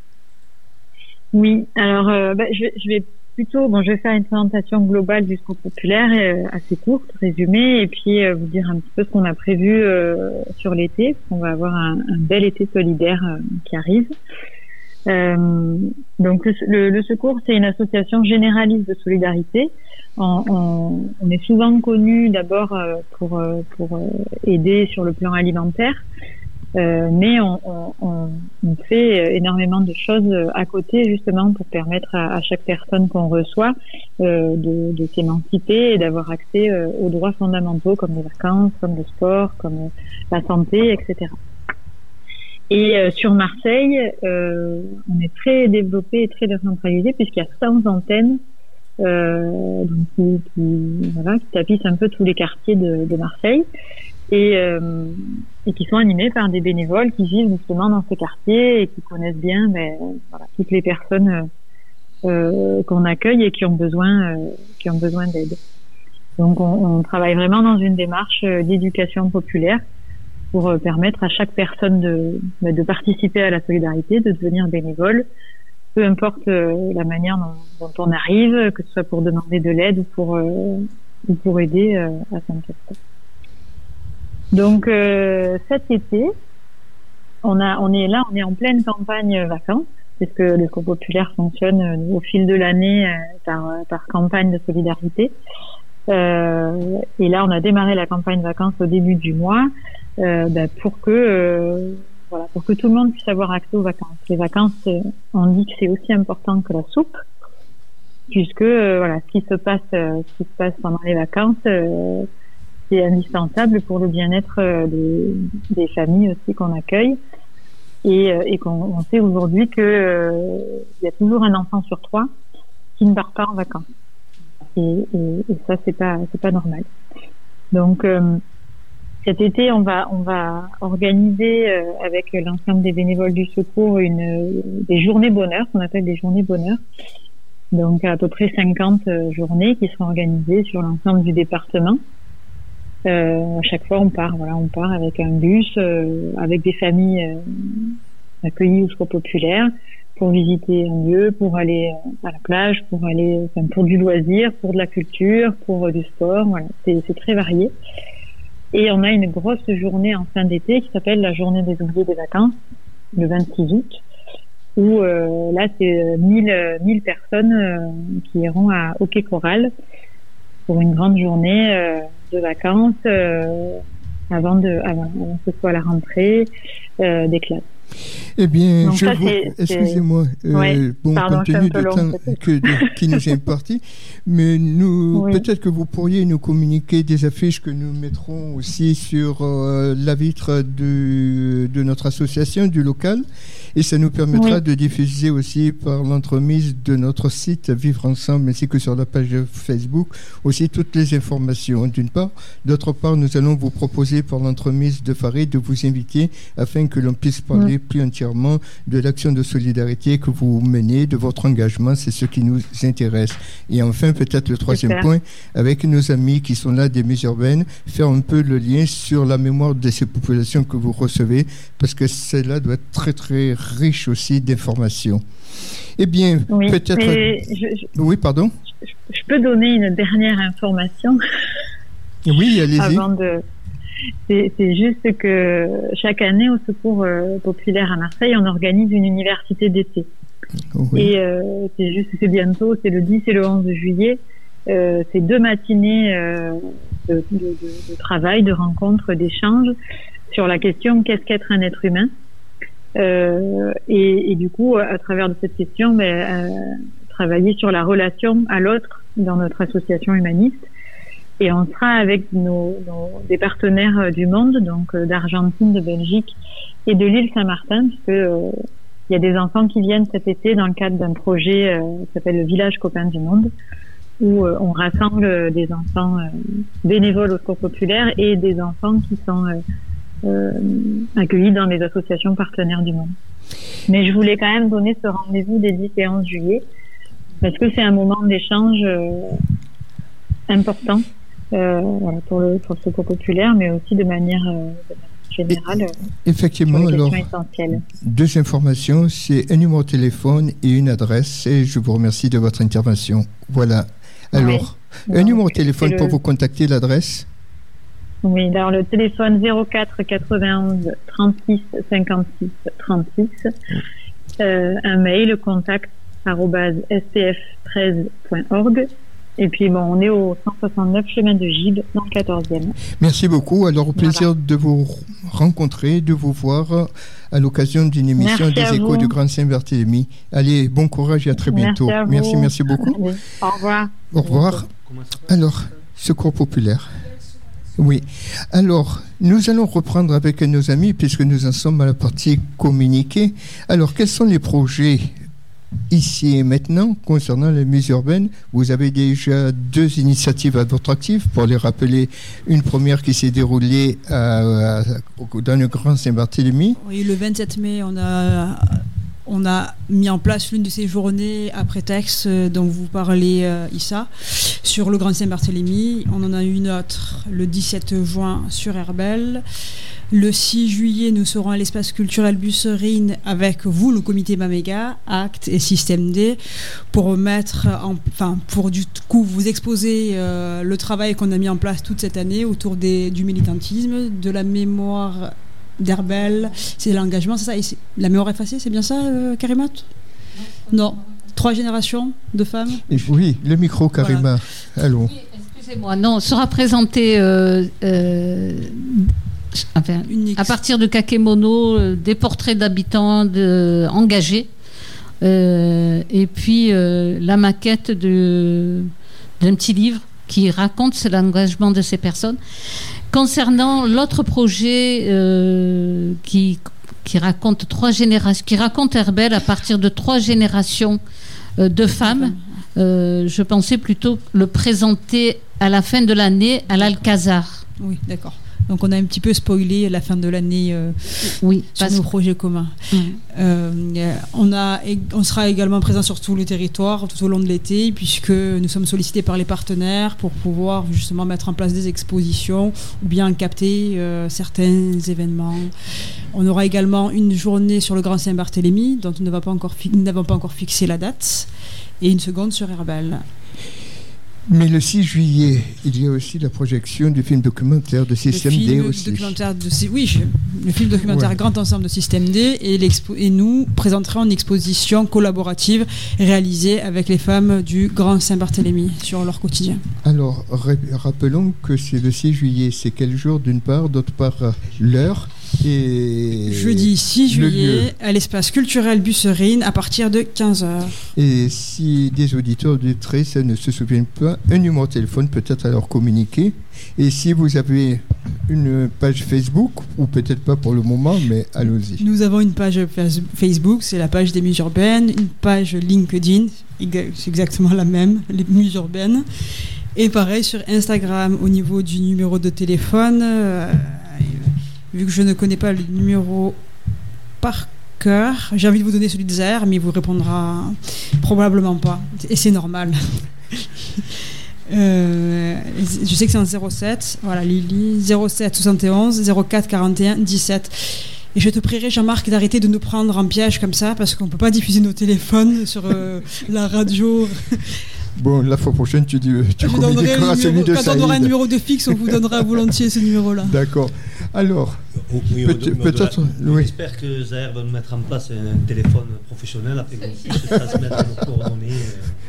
Oui, alors je vais je vais faire une présentation globale du Secours populaire assez courte, résumée, et puis vous dire un petit peu ce qu'on a prévu sur l'été, parce qu'on va avoir un bel été solidaire qui arrive. Donc le Secours, c'est une association généraliste de solidarité. On est souvent connu d'abord pour aider sur le plan alimentaire, mais on fait énormément de choses à côté, justement pour permettre à chaque personne qu'on reçoit de s'émanciper et d'avoir accès aux droits fondamentaux comme les vacances, comme le sport, comme la santé, etc. Et sur Marseille, on est très développé et très décentralisé puisqu'il y a 100 antennes qui tapissent un peu tous les quartiers de Marseille et qui sont animés par des bénévoles qui vivent justement dans ces quartiers et qui connaissent bien toutes les personnes qu'on accueille et qui ont besoin d'aide. Donc on travaille vraiment dans une démarche d'éducation populaire pour permettre à chaque personne de participer à la solidarité, de devenir bénévole, peu importe la manière dont on arrive, que ce soit pour demander de l'aide ou pour aider à s'inquiéter. Donc cet été, on est en pleine campagne vacances, puisque le Secours populaire fonctionne au fil de l'année par campagne de solidarité. Et là, on a démarré la campagne vacances au début du mois pour que tout le monde puisse avoir accès aux vacances. Les vacances, on dit que c'est aussi important que la soupe, puisque ce qui se passe pendant les vacances, c'est indispensable pour le bien-être des familles aussi qu'on accueille, et qu'on sait aujourd'hui que il y a toujours un enfant sur 3 qui ne part pas en vacances. Et ça, c'est pas normal. Donc cet été, on va organiser avec l'ensemble des bénévoles du Secours des journées bonheur, qu'on appelle des journées bonheur. Donc à peu près 50 journées qui seront organisées sur l'ensemble du département. À chaque fois, on part avec un bus, avec des familles accueillies au Secours populaire, pour visiter un lieu, pour aller à la plage, pour du loisir, pour de la culture, pour du sport. Voilà, c'est très varié. Et on a une grosse journée en fin d'été qui s'appelle la journée des oubliés des vacances, le 26 août, où là c'est 1000 personnes qui iront au Quai Coral pour une grande journée de vacances avant que ce soit la rentrée des classes.
Eh bien,
donc
excusez-moi, compte tenu du temps qui nous est imparti, mais peut-être que vous pourriez nous communiquer des affiches que nous mettrons aussi sur la vitre de notre association, du local, et ça nous permettra de diffuser aussi par l'entremise de notre site Vivre Ensemble, ainsi que sur la page Facebook, aussi toutes les informations, d'une part. D'autre part, nous allons vous proposer par l'entremise de Farid de vous inviter afin que l'on puisse parler plus entièrement de l'action de solidarité que vous menez, de votre engagement, c'est ce qui nous intéresse. Et enfin, peut-être le troisième point, avec nos amis qui sont là des Muses urbaines, faire un peu le lien sur la mémoire de ces populations que vous recevez, parce que cela doit être très très riche aussi d'informations. Eh bien,
Oui,
peut-être...
mais
Oui, pardon.
je peux donner une dernière information.
Oui, allez-y.
Avant de... C'est juste que chaque année, au Secours populaire à Marseille, on organise une université d'été.
Oui.
Et c'est bientôt, c'est le 10 et le 11 juillet. C'est 2 matinées de travail, de rencontres, d'échanges sur la question qu'est-ce qu'être un être humain. Et du coup, à travers de cette question, travailler sur la relation à l'autre dans notre association humaniste. Et on sera avec des partenaires du monde, donc d'Argentine, de Belgique et de l'île Saint-Martin, puisque il y a des enfants qui viennent cet été dans le cadre d'un projet qui s'appelle le Village Copain du Monde, où on rassemble des enfants bénévoles au Secours populaire et des enfants qui sont accueillis dans les associations partenaires du monde. Mais je voulais quand même donner ce rendez-vous des 10 et 11 juillet, parce que c'est un moment d'échange important pour le Secours populaire, mais aussi de manière générale.
Effectivement, alors,
essentielle.
2 informations, c'est un numéro de téléphone et une adresse, et je vous remercie de votre intervention. Voilà. Alors, un numéro de téléphone pour vous contacter, l'adresse?
Oui, alors le téléphone 04 91 36 56 36, un mail contact@spf13.org. Et puis, on est au 169 chemin de Gibes, dans le 14e.
Merci beaucoup. Alors, au plaisir de vous rencontrer, de vous voir à l'occasion d'une émission des Échos du Grand Saint-Barthélemy. Allez, bon courage et à très bientôt.
Merci
beaucoup.
Allez, au revoir.
Au revoir. Alors, Secours populaire. Oui. Alors, nous allons reprendre avec nos amis, puisque nous en sommes à la partie communiquée. Alors, quels sont les projets ici et maintenant concernant les musées urbaines? Vous avez déjà 2 initiatives à votre actif. Pour les rappeler, une première qui s'est déroulée dans le Grand Saint-Barthélemy. Oui,
le 27 mai, on a mis en place l'une de ces journées à prétexte dont vous parlez, Issa, sur le Grand Saint-Barthélemy. On en a une autre le 17 juin sur Herbel. Le 6 juillet, nous serons à l'espace culturel Busserine avec vous, le comité Mamega, Acte et Système D, pour pour du coup vous exposer le travail qu'on a mis en place toute cette année autour du militantisme, de la mémoire d'Herbel, c'est l'engagement, c'est ça, et la mémoire effacée, c'est bien ça, Karima? Non. 3 générations de femmes?
Oui, le micro, Karima. Voilà. Allô.
Oui, excusez-moi. Non, sera présenté à partir de Kakemono, des portraits d'habitants engagés, et puis la maquette d'un petit livre qui raconte l'engagement de ces personnes. Concernant l'autre projet qui raconte 3 générations, qui raconte Herbel à partir de 3 générations de femmes, je pensais plutôt le présenter à la fin de l'année à l'Alcazar.
Oui, d'accord. Donc on a un petit peu spoilé la fin de l'année sur nos projets communs. On sera également présent sur tout le territoire tout au long de l'été, puisque nous sommes sollicités par les partenaires pour pouvoir justement mettre en place des expositions ou bien capter certains événements. On aura également une journée sur le Grand Saint-Barthélemy dont nous n'avons pas encore fixé la date, et une seconde sur Herbel.
Mais le 6 juillet, il y a aussi la projection du film documentaire de Système D aussi.
Le film documentaire Grand Ensemble de Système D, et nous présenterons une exposition collaborative réalisée avec les femmes du Grand Saint-Barthélemy sur leur quotidien. Alors,
rappelons que c'est le 6 juillet. C'est quel jour d'une part, d'autre part l'heure et
jeudi 6 juillet à l'espace culturel Busserine à partir de 15h.
Et si des auditeurs auditrices ne se souviennent pas, un numéro de téléphone peut-être à leur communiquer. Et si vous avez une page Facebook, ou peut-être pas pour le moment, mais allons-y.
Nous avons une page Facebook, c'est la page des Muses urbaines, une page LinkedIn, c'est exactement la même, les Muses urbaines. Et pareil sur Instagram, au niveau du numéro de téléphone, vu que je ne connais pas le numéro par cœur, j'ai envie de vous donner celui de Zahir, mais il vous répondra probablement pas. Et c'est normal. Je sais que c'est en 07. Voilà, Lily. 07 71 04 41 17. Et je te prierai, Jean-Marc, d'arrêter de nous prendre en piège comme ça, parce qu'on ne peut pas diffuser nos téléphones sur la radio.
Bon, la fois prochaine, tu communiqueras celui de Saïd.
Quand on aura un numéro de fixe, on vous donnera volontiers ce numéro-là.
D'accord. Alors, peut-être...
Oui. J'espère que Zahir va nous mettre en place un téléphone professionnel afin qu'on puisse transmettre nos coordonnées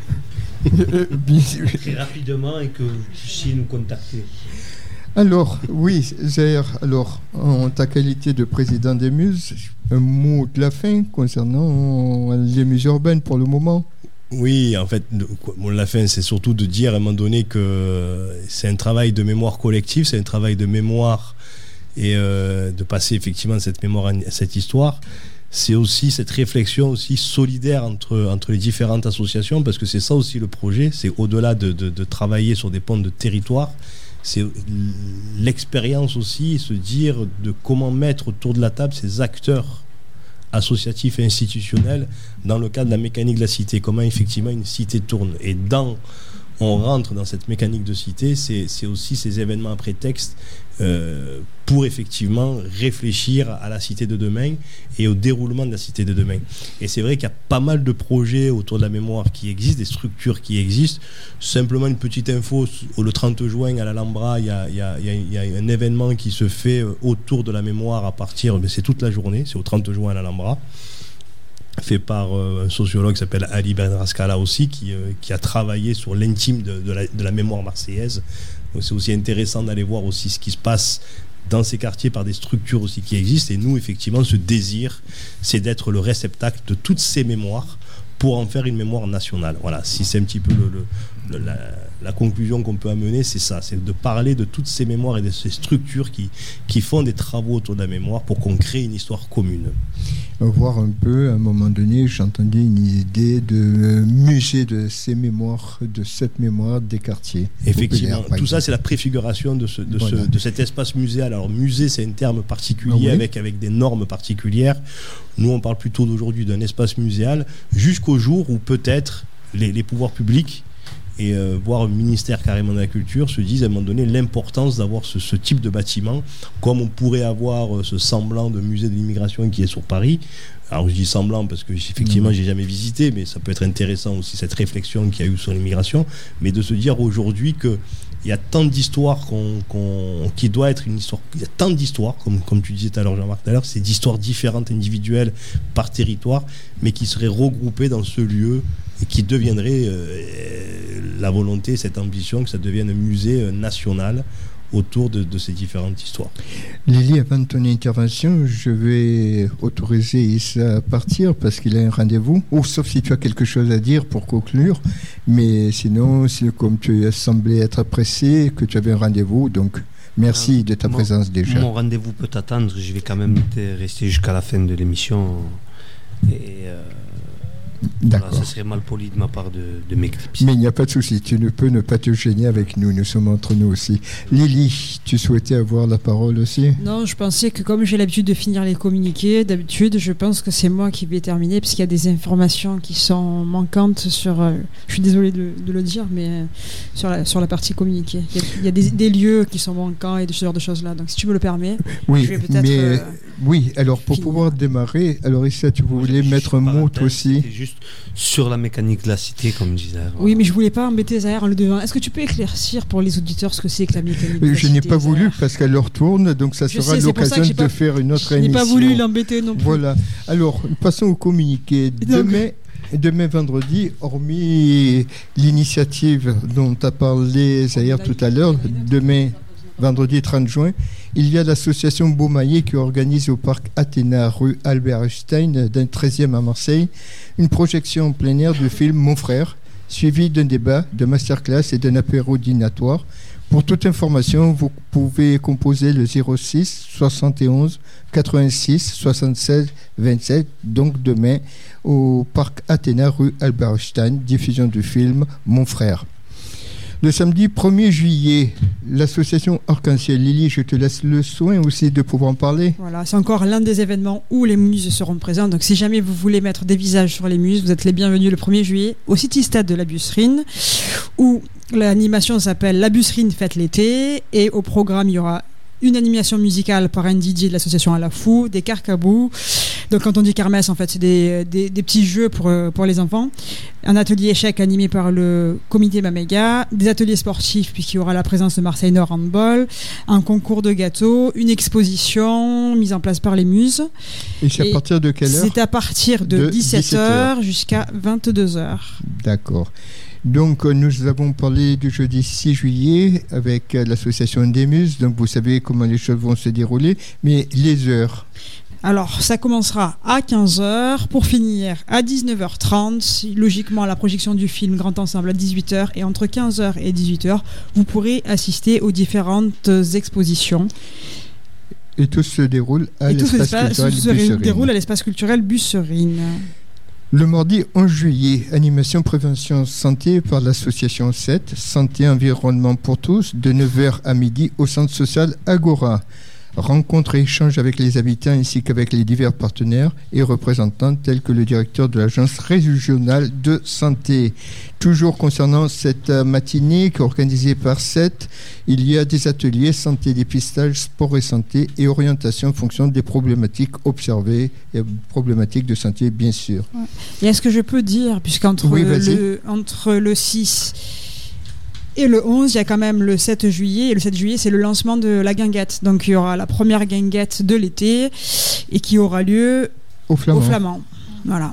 très rapidement et que vous puissiez nous contacter.
Alors, oui, Zahir, en ta qualité de président des Muses, un mot de la fin concernant les muses urbaines pour le moment.
Oui, en fait, la fin, c'est surtout de dire à un moment donné que c'est un travail de mémoire collective, c'est un travail de mémoire et de passer effectivement cette mémoire, cette histoire. C'est aussi cette réflexion aussi solidaire entre les différentes associations, parce que c'est ça aussi le projet, c'est au-delà de travailler sur des ponts de territoire, c'est l'expérience aussi, se dire de comment mettre autour de la table ces acteurs associatifs et institutionnels dans le cadre de la mécanique de la cité, comment effectivement une cité tourne. Et on rentre dans cette mécanique de cité, c'est aussi ces événements à prétexte pour effectivement réfléchir à la cité de demain et au déroulement de la cité de demain. Et c'est vrai qu'il y a pas mal de projets autour de la mémoire qui existent, des structures qui existent. Simplement une petite info, le 30 juin à l'Alhambra, il y a un événement qui se fait autour de la mémoire à partir, c'est toute la journée, c'est au 30 juin à l'Alhambra, fait par un sociologue qui s'appelle Ali Ben Raskala aussi, qui a travaillé sur l'intime de la mémoire marseillaise. Donc c'est aussi intéressant d'aller voir aussi ce qui se passe dans ces quartiers par des structures aussi qui existent. Et nous, effectivement, ce désir, c'est d'être le réceptacle de toutes ces mémoires pour en faire une mémoire nationale. Voilà, si c'est un petit peu la conclusion qu'on peut amener, c'est ça, c'est de parler de toutes ces mémoires et de ces structures qui font des travaux autour de la mémoire pour qu'on crée une histoire commune.
Voir un peu, à un moment donné, j'entendais une idée de musée de ces mémoires, de cette mémoire des quartiers.
Effectivement, tout ça, c'est la préfiguration de cet espace muséal. Alors, musée, c'est un terme particulier avec des normes particulières. Nous, on parle plutôt d'aujourd'hui d'un espace muséal jusqu'au jour où peut-être les pouvoirs publics et voire le ministère carrément de la culture se disent à un moment donné l'importance d'avoir ce type de bâtiment, comme on pourrait avoir ce semblant de musée de l'immigration qui est sur Paris. Alors je dis semblant parce que effectivement j'ai jamais visité, mais ça peut être intéressant aussi cette réflexion qu'il y a eu sur l'immigration, mais de se dire aujourd'hui que il y a tant d'histoires qui doit être une histoire. Il y a tant d'histoires, comme tu disais tout à l'heure, Jean-Marc, c'est d'histoires différentes, individuelles, par territoire, mais qui seraient regroupées dans ce lieu et qui deviendrait la volonté, cette ambition, que ça devienne un musée national autour de ces différentes histoires.
Lily, avant ton intervention, je vais autoriser Issa à partir parce qu'il a un rendez-vous, ou sauf si tu as quelque chose à dire pour conclure, mais sinon, c'est comme tu as semblé être pressé, que tu avais un rendez-vous, donc merci de ta présence déjà.
Mon rendez-vous peut attendre, je vais quand même rester jusqu'à la fin de l'émission et voilà, ça serait mal poli de ma part de m'éclipser.
Mais il n'y a pas de souci, tu ne peux ne pas te gêner avec nous, nous sommes entre nous aussi. Lily, tu souhaitais avoir la parole aussi ?
Non, je pensais que comme j'ai l'habitude de finir les communiqués, d'habitude je pense que c'est moi qui vais terminer parce qu'il y a des informations qui sont manquantes sur, je suis désolée de le dire, mais sur la partie communiqué. Il y a des lieux qui sont manquants et ce genre de choses là, donc si tu me le permets,
oui,
je vais peut-être...
Mais, oui, alors pour pouvoir démarrer, alors Issa, tu voulais mettre un mot toi aussi ?
Juste sur la mécanique de la cité, comme disait.
Oui, mais je voulais pas embêter Zahir en le devant. Est-ce que tu peux éclaircir pour les auditeurs ce que c'est que la mécanique de la cité ?
Je n'ai pas voulu parce qu'elle leur tourne, donc ça sera l'occasion de faire une autre émission.
Je n'ai pas voulu l'embêter non plus.
Voilà. Alors, passons au communiqué. Demain vendredi, hormis l'initiative dont a parlé Zahir tout à l'heure, demain vendredi 30 juin, il y a l'association Beaumaillé qui organise au parc Athéna, rue Albert Einstein, d'un 13e à Marseille, une projection en plein air du film Mon Frère, suivi d'un débat, de masterclass et d'un apéro dînatoire. Pour toute information, vous pouvez composer le 06 71 86 76 27, donc demain au parc Athéna, rue Albert Einstein, diffusion du film Mon Frère. Le samedi 1er juillet, l'association Arc-en-Ciel. Lily, je te laisse le soin aussi de pouvoir en parler.
Voilà, c'est encore l'un des événements où les muses seront présentes. Donc si jamais vous voulez mettre des visages sur les muses, vous êtes les bienvenus le 1er juillet au City Stade de la Busserine, où l'animation s'appelle La Busserine fête l'été. Et au programme, il y aura une animation musicale par un DJ de l'association À la Fou, des carcabous. Donc quand on dit kermesse, en fait, c'est des petits jeux pour les enfants. Un atelier échec animé par le comité Mamega, des ateliers sportifs puisqu'il y aura la présence de Marseille Nord Handball, un concours de gâteaux, une exposition mise en place par les Muses.
Et c'est à partir de quelle heure ?
C'est à partir de 17h jusqu'à 22h.
D'accord. Donc, nous avons parlé du jeudi 6 juillet avec l'association des Muses. Donc, vous savez comment les choses vont se dérouler. Mais les heures ?
Alors, ça commencera à 15h pour finir à 19h30. Logiquement, la projection du film Grand Ensemble à 18h. Et entre 15h et 18h, vous pourrez assister aux différentes expositions.
Et tout se déroule à l'espace culturel Busserine. Le mardi 11 juillet, animation prévention santé par l'association 7, Santé Environnement pour tous, de 9h à midi au centre social Agora. Rencontre et échange avec les habitants ainsi qu'avec les divers partenaires et représentants tels que le directeur de l'agence régionale de santé. Toujours concernant cette matinée qui est organisée par 7, il y a des ateliers santé, dépistage, sport et santé et orientation en fonction des problématiques observées et problématiques de santé bien sûr.
Ouais. Et est-ce que je peux dire, puisqu'entre le 6 et le 11, il y a quand même le 7 juillet. Et le 7 juillet, c'est le lancement de la guinguette. Donc, il y aura la première guinguette de l'été et qui aura lieu au Flamand. Voilà.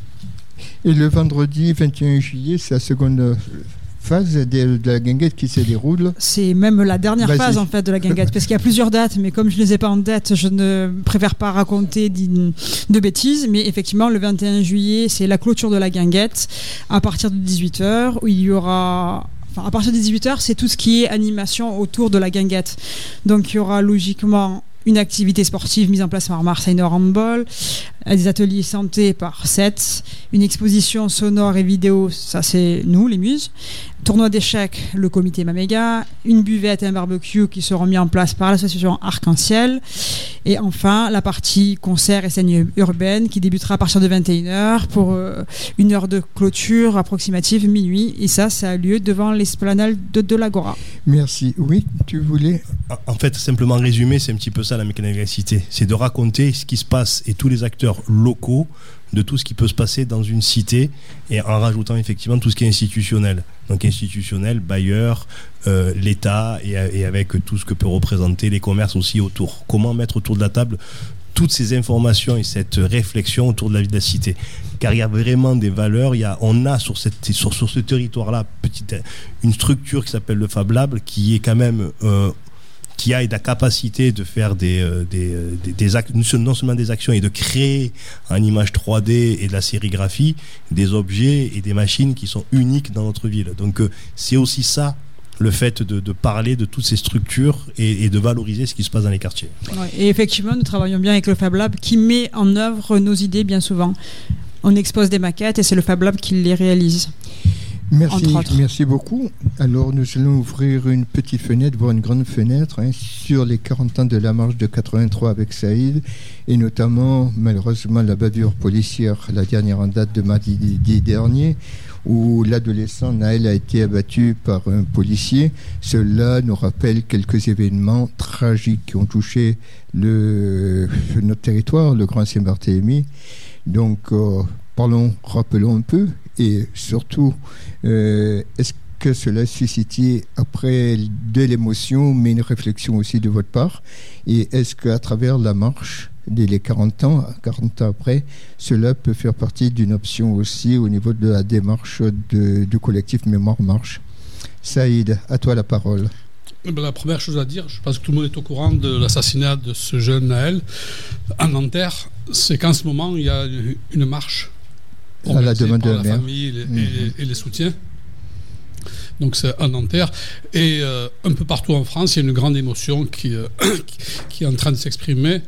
Et le vendredi 21 juillet, c'est la seconde phase de la guinguette qui se déroule.
C'est même la dernière phase en fait de la guinguette parce qu'il y a plusieurs dates, mais comme je ne les ai pas en tête, je ne préfère pas raconter de bêtises. Mais effectivement, le 21 juillet, c'est la clôture de la guinguette à partir de 18h où il y aura... Enfin, à partir de 18h, c'est tout ce qui est animation autour de la guinguette. Donc, il y aura logiquement une activité sportive mise en place par Marseille Nord Handball, des ateliers santé par 7, une exposition sonore et vidéo, ça c'est nous, les Muses, tournoi d'échecs, le comité Mamega, une buvette et un barbecue qui seront mis en place par l'association Arc-en-Ciel, et enfin la partie concert et scène urbaine qui débutera à partir de 21h pour une heure de clôture approximative minuit, et ça a lieu devant l'esplanade de l'Agora.
Merci. Oui, tu voulais...
En fait, simplement résumé, c'est un petit peu ça la mécanique de la cité, c'est de raconter ce qui se passe et tous les acteurs locaux de tout ce qui peut se passer dans une cité et en rajoutant effectivement tout ce qui est institutionnel. Donc institutionnel, bailleur, l'État et avec tout ce que peut représenter les commerces aussi autour. Comment mettre autour de la table toutes ces informations et cette réflexion autour de la vie de la cité. Car il y a vraiment des valeurs, on a sur ce territoire-là une structure qui s'appelle le Fab Lab qui est quand même... qui a la capacité de faire des actes, non seulement des actions et de créer en image 3D et de la sérigraphie des objets et des machines qui sont uniques dans notre ville. Donc c'est aussi ça le fait de parler de toutes ces structures et de valoriser ce qui se passe dans les quartiers.
Ouais, et effectivement, nous travaillons bien avec le Fab Lab qui met en œuvre nos idées bien souvent. On expose des maquettes et c'est le Fab Lab qui les réalise.
Merci beaucoup. Alors nous allons ouvrir une petite fenêtre, voire une grande fenêtre sur les 40 ans de la marche de 83 avec Saïd et notamment malheureusement la bavure policière, la dernière en date de mardi dernier où l'adolescent Naël a été abattu par un policier. Cela nous rappelle quelques événements tragiques qui ont touché notre territoire, le Grand Saint-Barthélemy. Donc rappelons un peu. Et surtout, est-ce que cela a suscité après de l'émotion, mais une réflexion aussi de votre part? Et est-ce qu'à travers la marche, les 40 ans après, cela peut faire partie d'une option aussi au niveau de la démarche du collectif Mémoire Marche? Saïd, à toi la parole.
La première chose à dire, je pense que tout le monde est au courant de l'assassinat de ce jeune Naël à Nanterre, c'est qu'en ce moment, il y a une marche
à la demande de
la famille et les soutiens. Donc c'est à Nanterre. Et un peu partout en France, il y a une grande émotion qui est en train de s'exprimer.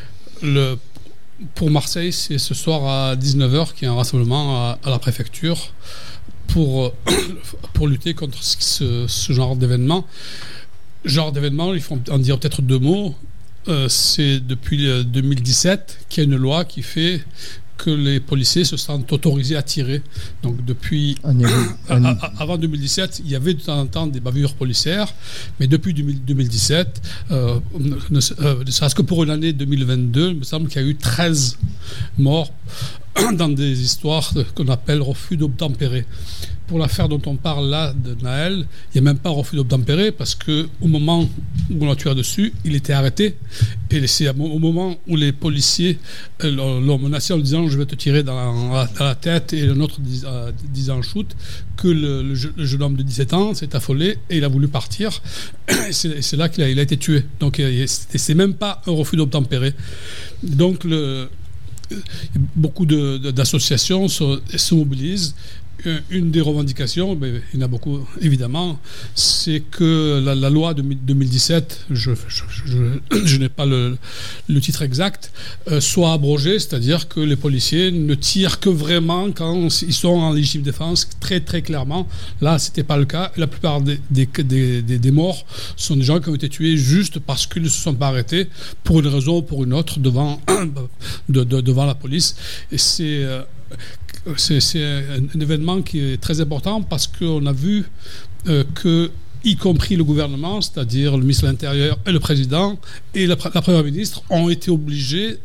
Pour Marseille, c'est ce soir à 19h qu'il y a un rassemblement à la préfecture pour lutter contre ce genre d'événement. Il faut en dire peut-être deux mots. C'est depuis 2017 qu'il y a une loi qui fait que les policiers se sentent autorisés à tirer. Donc depuis avant 2017, il y avait de temps en temps des bavures policières, mais depuis 2017, ne serait-ce que pour une année 2022, il me semble qu'il y a eu 13 morts dans des histoires qu'on appelle refus d'obtempérer. Pour l'affaire dont on parle là de Naël, il n'y a même pas refus d'obtempérer parce qu'au moment où on l'a tué dessus, il était arrêté. Et c'est au moment où les policiers l'ont menacé en lui disant « je vais te tirer dans la tête » et un autre disant « shoot », que le jeune homme de 17 ans s'est affolé et il a voulu partir. Et c'est là qu'il a été tué. Donc c'est même pas un refus d'obtempérer. Donc beaucoup d'associations se mobilisent. Une des revendications, mais il y en a beaucoup évidemment, c'est que la loi de 2017, je n'ai pas le titre exact, soit abrogée, c'est-à-dire que les policiers ne tirent que vraiment quand ils sont en légitime défense, très très clairement. Là, c'était pas le cas. La plupart des morts sont des gens qui ont été tués juste parce qu'ils ne se sont pas arrêtés pour une raison ou pour une autre devant la police. Et c'est un événement qui est très important parce qu'on a vu que, y compris le gouvernement, c'est-à-dire le ministre de l'Intérieur et le président et la première ministre, ont été obligés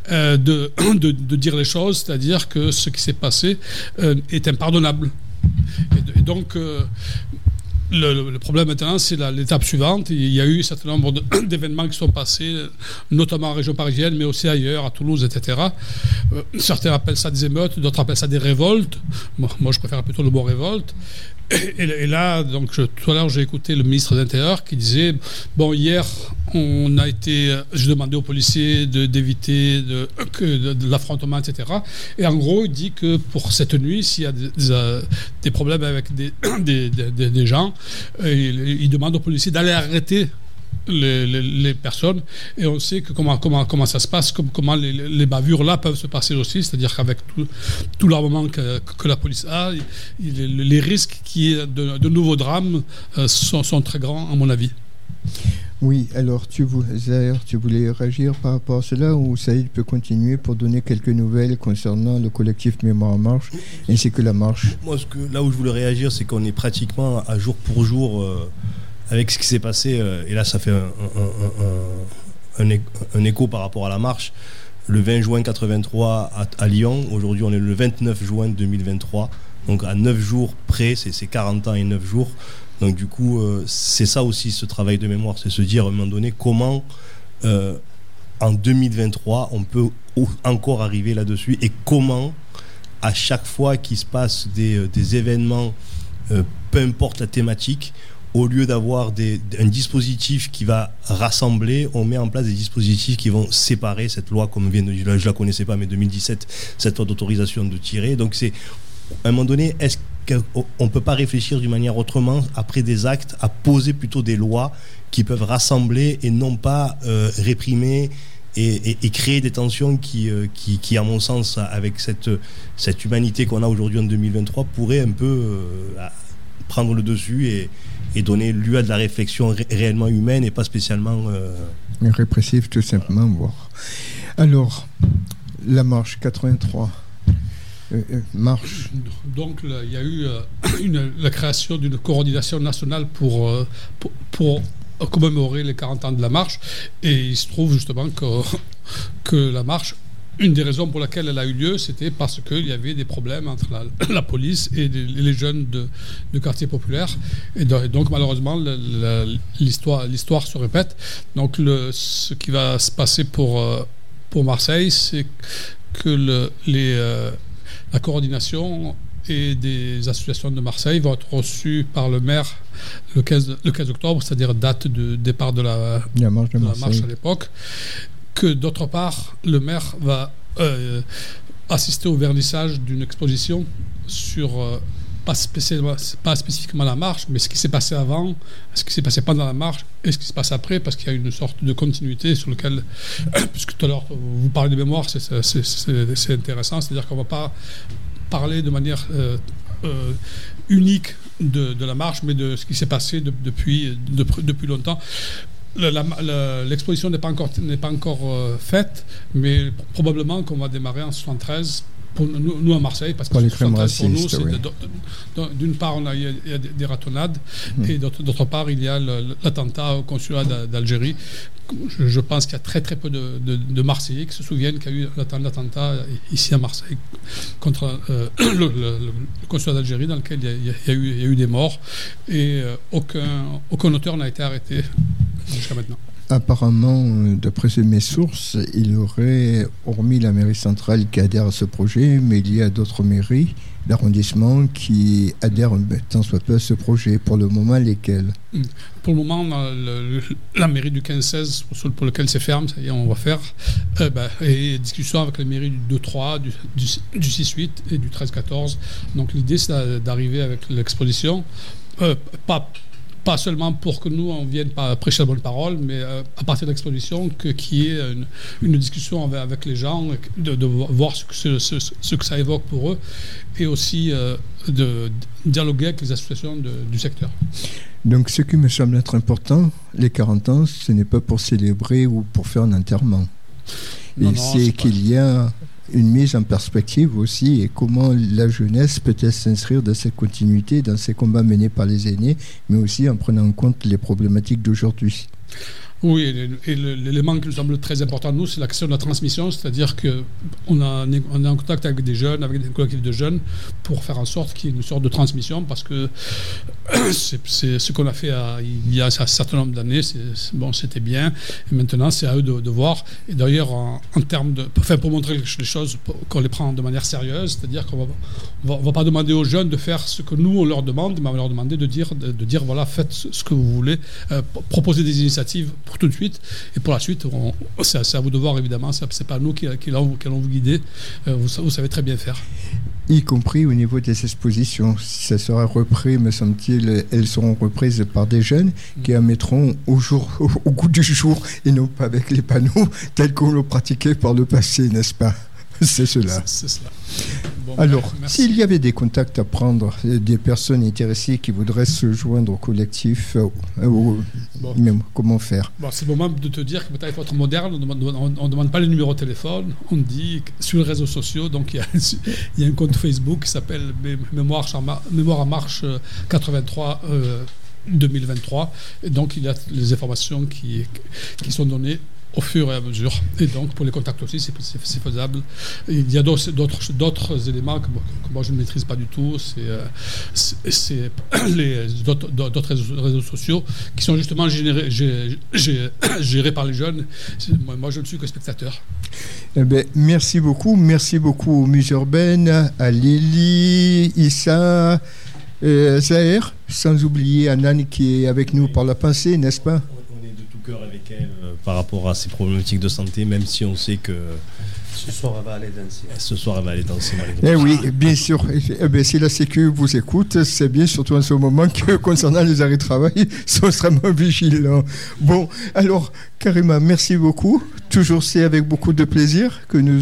de dire les choses, c'est-à-dire que ce qui s'est passé est impardonnable. Et donc, le problème maintenant, c'est l'étape suivante. Il y a eu un certain nombre d'événements qui sont passés, notamment en région parisienne, mais aussi ailleurs, à Toulouse, etc. Certains appellent ça des émeutes, d'autres appellent ça des révoltes. Moi, je préfère plutôt le mot révolte. Et là, donc, tout à l'heure, j'ai écouté le ministre de l'Intérieur qui disait bon, hier, j'ai demandé aux policiers d'éviter de l'affrontement, etc. Et en gros, il dit que pour cette nuit, s'il y a des problèmes avec des gens, il demande aux policiers d'aller arrêter les personnes, et on sait que comment ça se passe, comment les bavures là peuvent se passer aussi, c'est-à-dire qu'avec tout l'armement que la police a, les risques qu'il y ait de nouveaux drames sont très grands à mon avis.
Oui, alors tu voulais réagir par rapport à cela, ou Saïd peut continuer pour donner quelques nouvelles concernant le collectif Mémoire en Marche ainsi que la marche.
Moi, là où je voulais réagir, c'est qu'on est pratiquement à jour pour jour avec ce qui s'est passé, et là ça fait un écho par rapport à la marche. Le 20 juin 83 à Lyon, aujourd'hui on est le 29 juin 2023, donc à 9 jours près, c'est 40 ans et 9 jours. Donc du coup, c'est ça aussi ce travail de mémoire, c'est se dire à un moment donné comment en 2023 on peut encore arriver là-dessus, et comment à chaque fois qu'il se passe des événements, peu importe la thématique, au lieu d'avoir un dispositif qui va rassembler, on met en place des dispositifs qui vont séparer. Cette loi, comme je ne la connaissais pas, mais 2017, cette loi d'autorisation de tirer. Donc c'est, à un moment donné, est-ce qu'on ne peut pas réfléchir d'une manière autrement, après des actes, à poser plutôt des lois qui peuvent rassembler et non pas réprimer et créer des tensions qui, à mon sens, avec cette humanité qu'on a aujourd'hui en 2023, pourraient un peu prendre le dessus et donner lieu à de la réflexion réellement humaine et pas spécialement
répressive, tout simplement. Voir. Alors, la marche 83. Marche.
Donc il y a eu la création d'une coordination nationale pour commémorer les 40 ans de la marche, et il se trouve justement que la marche, une des raisons pour laquelle elle a eu lieu, c'était parce qu'il y avait des problèmes entre la police et les jeunes de quartiers populaires. Et donc, malheureusement, l'histoire se répète. Donc, ce qui va se passer pour Marseille, c'est que la coordination et des associations de Marseille vont être reçues par le maire le 15 octobre, c'est-à-dire date de départ de la marche à l'époque. Que d'autre part, le maire va assister au vernissage d'une exposition sur, pas spécifiquement la marche, mais ce qui s'est passé avant, ce qui s'est passé pendant la marche et ce qui se passe après, parce qu'il y a une sorte de continuité sur lequel, puisque tout à l'heure vous parlez de mémoire, c'est intéressant, c'est-à-dire qu'on ne va pas parler de manière unique de la marche, mais de ce qui s'est passé depuis longtemps. l'exposition n'est pas encore faite, mais probablement qu'on va démarrer en 73. Pour nous à Marseille, parce que
pour les crèmes
pour nous,
racistes,
d'une part, il y a des ratonnades, et d'autre part, il y a l'attentat au consulat d'Algérie. Je pense qu'il y a très très peu de Marseillais qui se souviennent qu'il y a eu l'attentat ici à Marseille contre le consulat d'Algérie, dans lequel il y a eu des morts, et aucun auteur n'a été arrêté jusqu'à maintenant.
Apparemment, d'après mes sources, il y aurait, hormis la mairie centrale qui adhère à ce projet, mais il y a d'autres mairies d'arrondissement qui adhèrent tant soit peu à ce projet. Pour le moment, lesquelles ?
Pour le moment, la mairie du 15-16, pour lequel c'est ferme, ça y est, on va faire, et discussion avec les mairies du 2-3, du 6-8 et du 13-14. Donc l'idée, c'est d'arriver avec l'exposition, pas seulement pour que nous, on vienne prêcher la bonne parole, mais à partir de l'exposition, qu'il y ait une discussion avec les gens, de voir ce que ça évoque pour eux, et aussi de dialoguer avec les associations du secteur.
Donc ce qui me semble être important, les 40 ans, ce n'est pas pour célébrer ou pour faire un enterrement. C'est qu'il y a une mise en perspective aussi, et comment la jeunesse peut-elle s'inscrire dans cette continuité, dans ces combats menés par les aînés, mais aussi en prenant en compte les problématiques d'aujourd'hui.
Oui, et l'élément qui nous semble très important, nous, c'est la question de la transmission, c'est-à-dire qu'on est en contact avec des jeunes, avec des collectifs de jeunes, pour faire en sorte qu'il y ait une sorte de transmission, parce que c'est ce qu'on a fait il y a un certain nombre d'années, c'était bien, et maintenant c'est à eux de voir, et d'ailleurs en termes pour montrer les choses, qu'on les prend de manière sérieuse, c'est-à-dire qu'on va pas demander aux jeunes de faire ce que nous on leur demande, mais on va leur demander de dire voilà, faites ce que vous voulez, proposer des initiatives pour tout de suite, et pour la suite c'est à vous de voir, évidemment, c'est pas nous qui allons vous guider, vous savez très bien faire.
Y compris au niveau des expositions, ça sera repris, me semble-t-il, elles seront reprises par des jeunes qui en mettront au goût du jour, et non pas avec les panneaux tels qu'on l'a pratiqué par le passé, n'est-ce pas ? C'est cela.
C'est cela. Bon,
alors, s'il y avait des contacts à prendre, des personnes intéressées qui voudraient se joindre au collectif, comment faire ?
C'est le moment de te dire que peut-être il faut être moderne, on ne demande pas les numéros de téléphone, on dit sur les réseaux sociaux, donc il y a un compte Facebook qui s'appelle Mémoire en Marche 83 2023, et donc il y a les informations qui sont données au fur et à mesure. Et donc, pour les contacts aussi, c'est faisable. Et il y a d'autres éléments que moi, je ne maîtrise pas du tout. C'est d'autres réseaux sociaux qui sont justement gérés par les jeunes. Moi, je ne suis que spectateur.
Merci beaucoup aux Musées Urbaines, à Lily, Issa, Zahir, sans oublier Anan qui est avec nous par la pensée, n'est-ce pas ?
Cœur avec elle par rapport à ces problématiques de santé, même si on sait que
ce soir elle va aller danser.
Ce soir elle va aller danser.
Oui, bien sûr. Si la Sécu vous écoute, c'est bien, surtout en ce moment que concernant les arrêts de travail, ils sont extrêmement vigilants. Bon, alors Karima, merci beaucoup. Toujours c'est avec beaucoup de plaisir que nous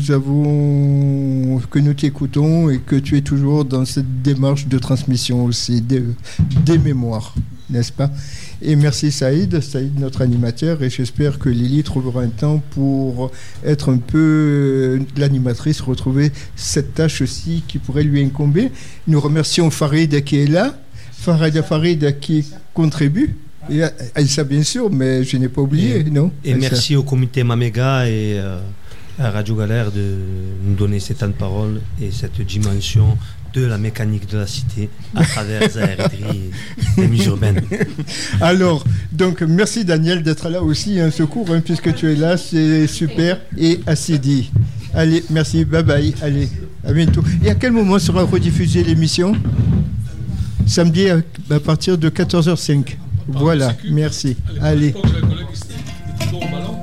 t'écoutons et que tu es toujours dans cette démarche de transmission aussi des mémoires, n'est-ce pas ? Et merci Saïd, notre animateur, et j'espère que Lily trouvera un temps pour être un peu l'animatrice, retrouver cette tâche aussi qui pourrait lui incomber. Nous remercions Farid qui est là, Farid qui contribue, et Aïssa bien sûr, mais je n'ai pas oublié, non ?
Et merci au comité Mamega et à Radio Galère de nous donner ces temps de parole et cette dimension de la mécanique de la cité à travers Zahir Idri et les Musées Urbaines.
Alors, donc, merci Daniel d'être là aussi, un secours, puisque tu es là, c'est super. Et à Sidi. Allez, merci, bye bye, allez, à bientôt. Et à quel moment sera rediffusée l'émission ? Samedi à partir de 14h05. Voilà, merci. Allez.